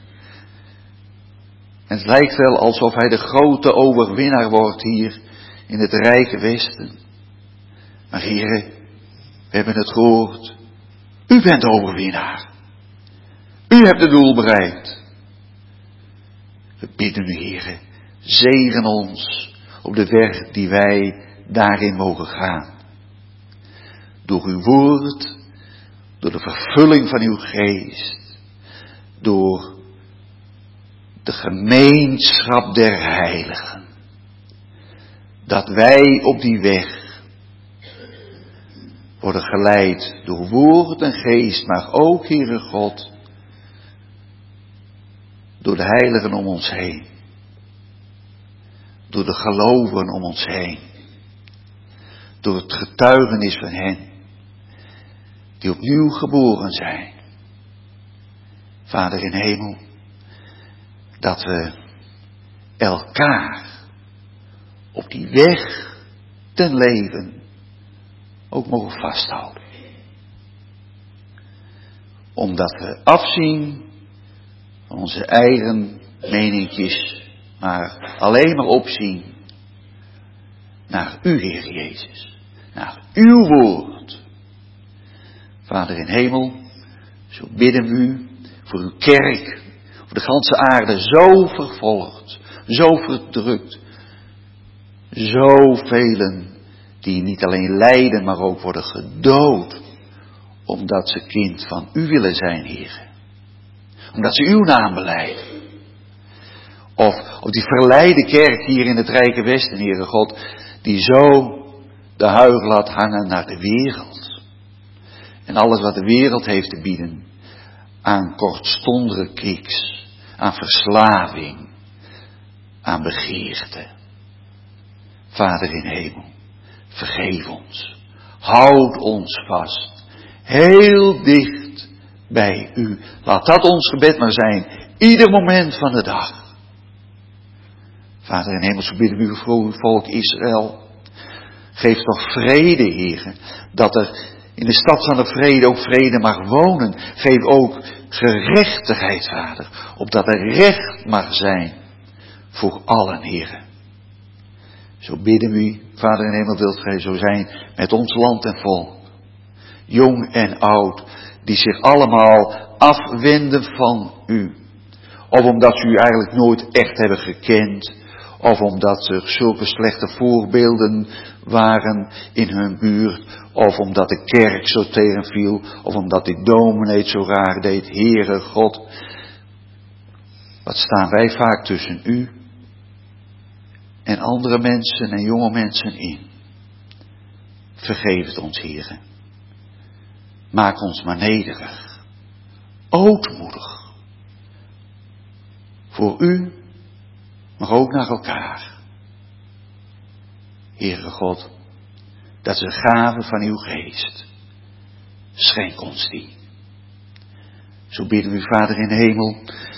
En het lijkt wel alsof hij de grote overwinnaar wordt hier in het rijke Westen. Maar Heere, we hebben het gehoord. U bent de overwinnaar. U hebt het doel bereikt. We bidden u, Heere, zegen ons op de weg die wij daarin mogen gaan. Door uw woord, door de vervulling van uw geest, door de gemeenschap der heiligen. Dat wij op die weg worden geleid door woord en geest, maar ook, Heere God, door de heiligen om ons heen. Door de gelovigen om ons heen. Door het getuigenis van hen die opnieuw geboren zijn. Vader in hemel, dat we elkaar op die weg ten leven ook mogen vasthouden. Omdat we afzien van onze eigen meninkjes, maar alleen maar opzien naar u, Heer Jezus. Naar uw woord. Vader in hemel, zo bidden we u voor uw kerk, voor de ganse aarde, zo vervolgd, zo verdrukt. Zoveel die niet alleen lijden, maar ook worden gedood, omdat ze kind van u willen zijn, Heer. Omdat ze uw naam belijden. Of, of die verleide kerk hier in het rijke Westen, Heere God, die zo de huig laat hangen naar de wereld. En alles wat de wereld heeft te bieden, aan kortstondige kiks, aan verslaving, aan begeerte. Vader in hemel, vergeef ons, houd ons vast, heel dicht bij u. Laat dat ons gebed maar zijn, ieder moment van de dag. Vader in hemel, zo bidden we u voor uw volk Israël. Geef toch vrede, Heer, dat er in de stad van de vrede ook vrede mag wonen. Geef ook gerechtigheid, Vader, opdat er recht mag zijn voor allen, Heer. Zo bidden we u, Vader in hemel, wilt gij zo zijn met ons land en volk. Jong en oud, die zich allemaal afwenden van u. Of omdat ze u eigenlijk nooit echt hebben gekend. Of omdat er zulke slechte voorbeelden waren in hun buurt. Of omdat de kerk zo tegenviel. Of omdat die dominee het zo raar deed. Heere God, wat staan wij vaak tussen u en andere mensen en jonge mensen in. Vergeef het ons, Heere. Maak ons maar nederig. ootmoedig. Voor u, maar ook naar elkaar. Heere God, dat is een gave van uw geest. Schenk ons die. Zo bidden we u, Vader in de hemel.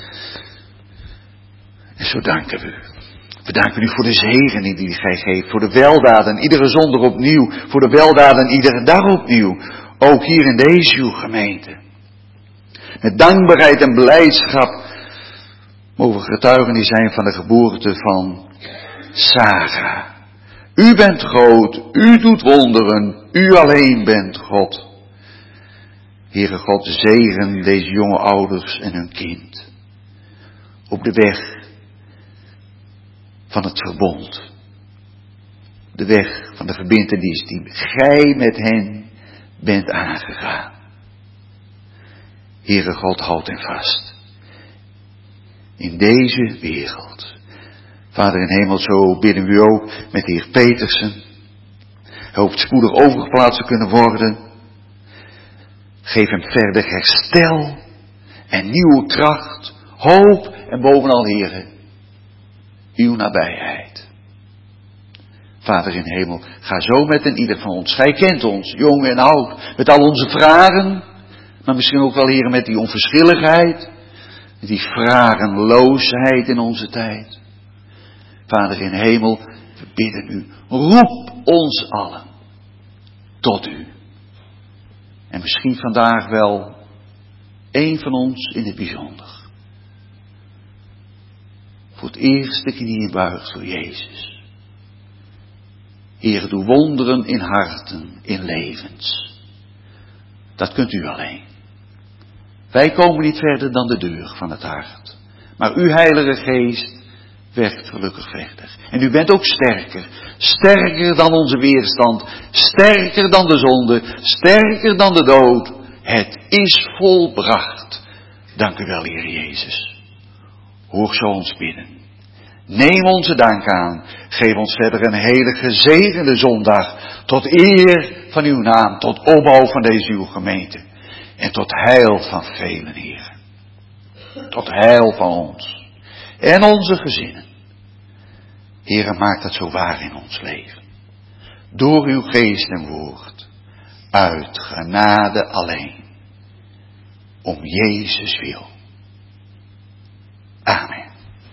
En zo danken we u. We danken u voor de zegening die gij geeft. Voor de weldaden, iedere zondag opnieuw. Voor de weldaden, iedere dag opnieuw. Ook hier in deze uw gemeente. Met dankbaarheid en blijdschap mogen we getuigenis zijn van de geboorte van Sarah. U bent groot, u doet wonderen, u alleen bent God. Heere God, zegen deze jonge ouders en hun kind. Op de weg van het verbond. De weg van de verbintenis die gij met hen bent aangegaan. Heere God, houd hen vast. In deze wereld. Vader in hemel, zo bidden we u ook met de heer Petersen. Hij hoopt spoedig overgeplaatst te kunnen worden. Geef hem verder herstel en nieuwe kracht, hoop en bovenal, Heere, uw nabijheid. Vader in hemel, ga zo met een ieder van ons. Gij kent ons, jong en oud, met al onze vragen, maar misschien ook wel, Heere, met die onverschilligheid, met die vragenloosheid in onze tijd. Vader in hemel, we bidden u, roep ons allen tot u. En misschien vandaag wel één van ons in het bijzonder. Voor het eerst de knieën buigt voor Jezus. Heer, doe wonderen in harten, in levens. Dat kunt u alleen. Wij komen niet verder dan de deur van het hart. Maar uw Heilige Geest werkt gelukkig verder. En u bent ook sterker. Sterker dan onze weerstand. Sterker dan de zonde. Sterker dan de dood. Het is volbracht. Dank u wel, Heer Jezus. Hoor zo ons bidden. Neem onze dank aan. Geef ons verder een hele gezegende zondag. Tot eer van uw naam. Tot opbouw van deze uw gemeente. En tot heil van velen, Heer. Tot heil van ons. En onze gezinnen. Heere, maak dat zo waar in ons leven. Door uw geest en woord. Uit genade alleen. Om Jezus wil. Amen.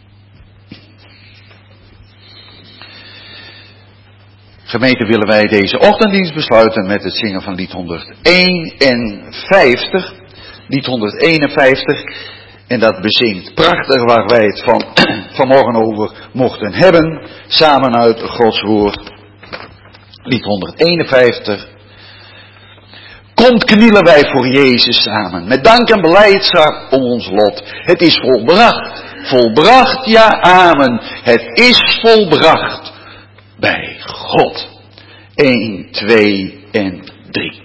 Gemeente, willen wij deze ochtenddienst besluiten met het zingen van lied honderdeenenvijftig. Lied honderdeenenvijftig. En dat bezingt prachtig waar wij het van, vanmorgen over mochten hebben. Samen uit Gods woord. Lied honderdeenenvijftig. Komt knielen wij voor Jezus samen. Met dank en belijdschap om ons lot. Het is volbracht. Volbracht, ja, amen. Het is volbracht. Bij God. één, twee en drie.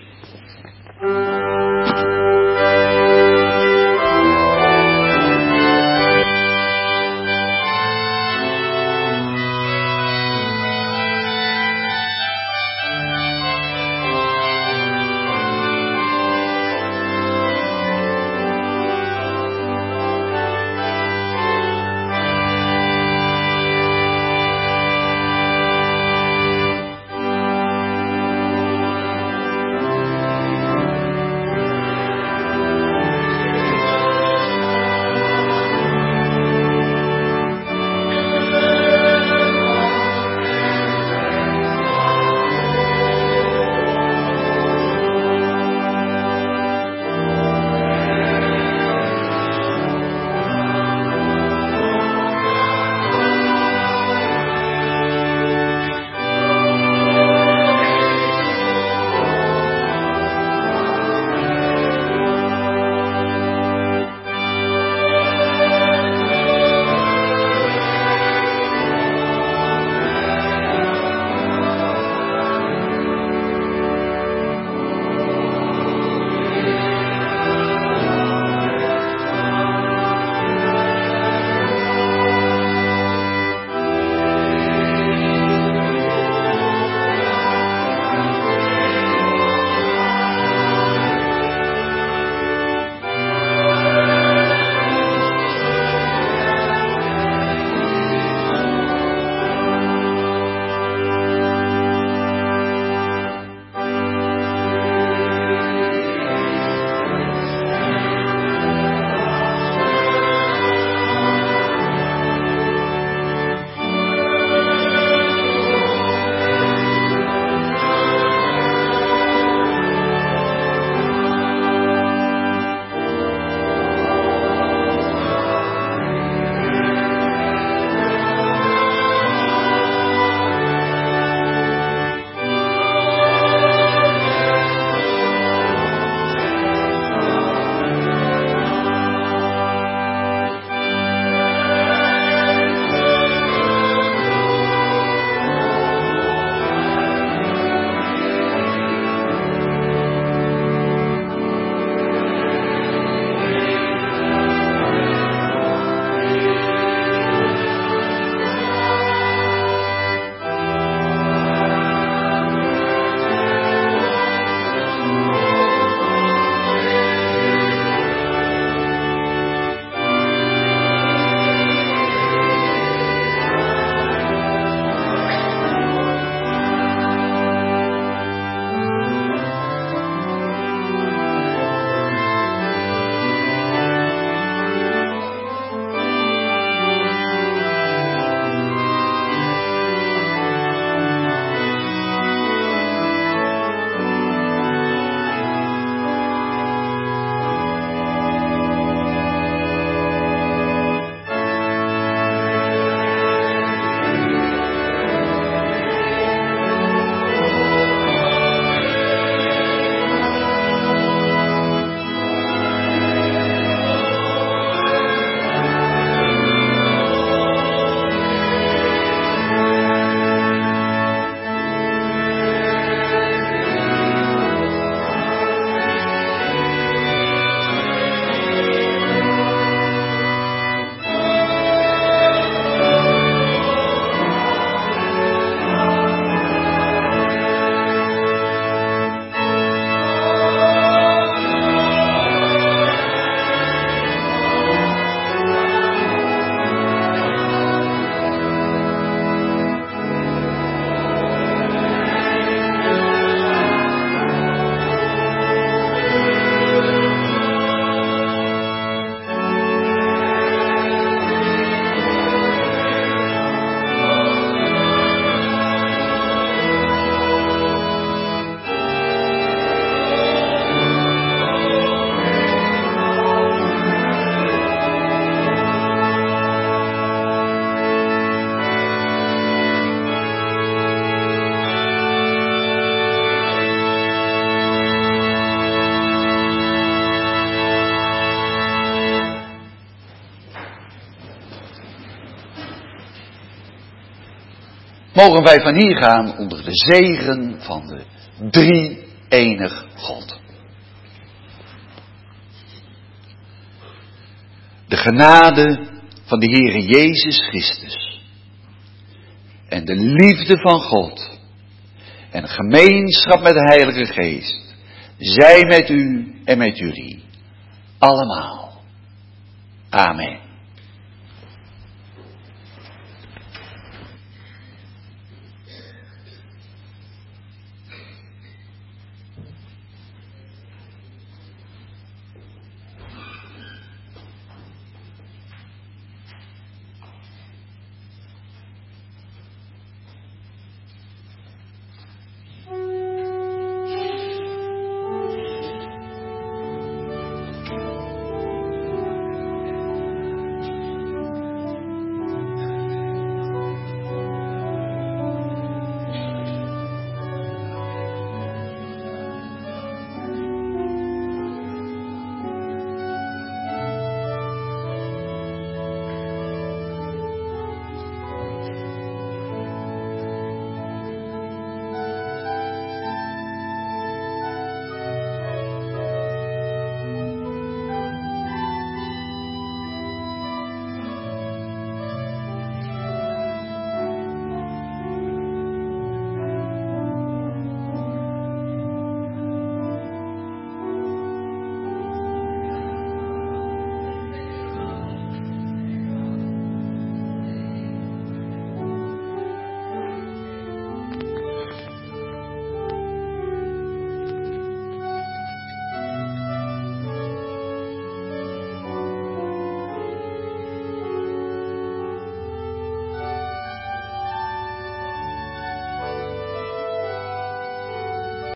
mogen wij van hier gaan onder de zegen van de drie-enig God. De genade van de Heere Jezus Christus en de liefde van God en gemeenschap met de Heilige Geest zij met u en met jullie allemaal. Amen.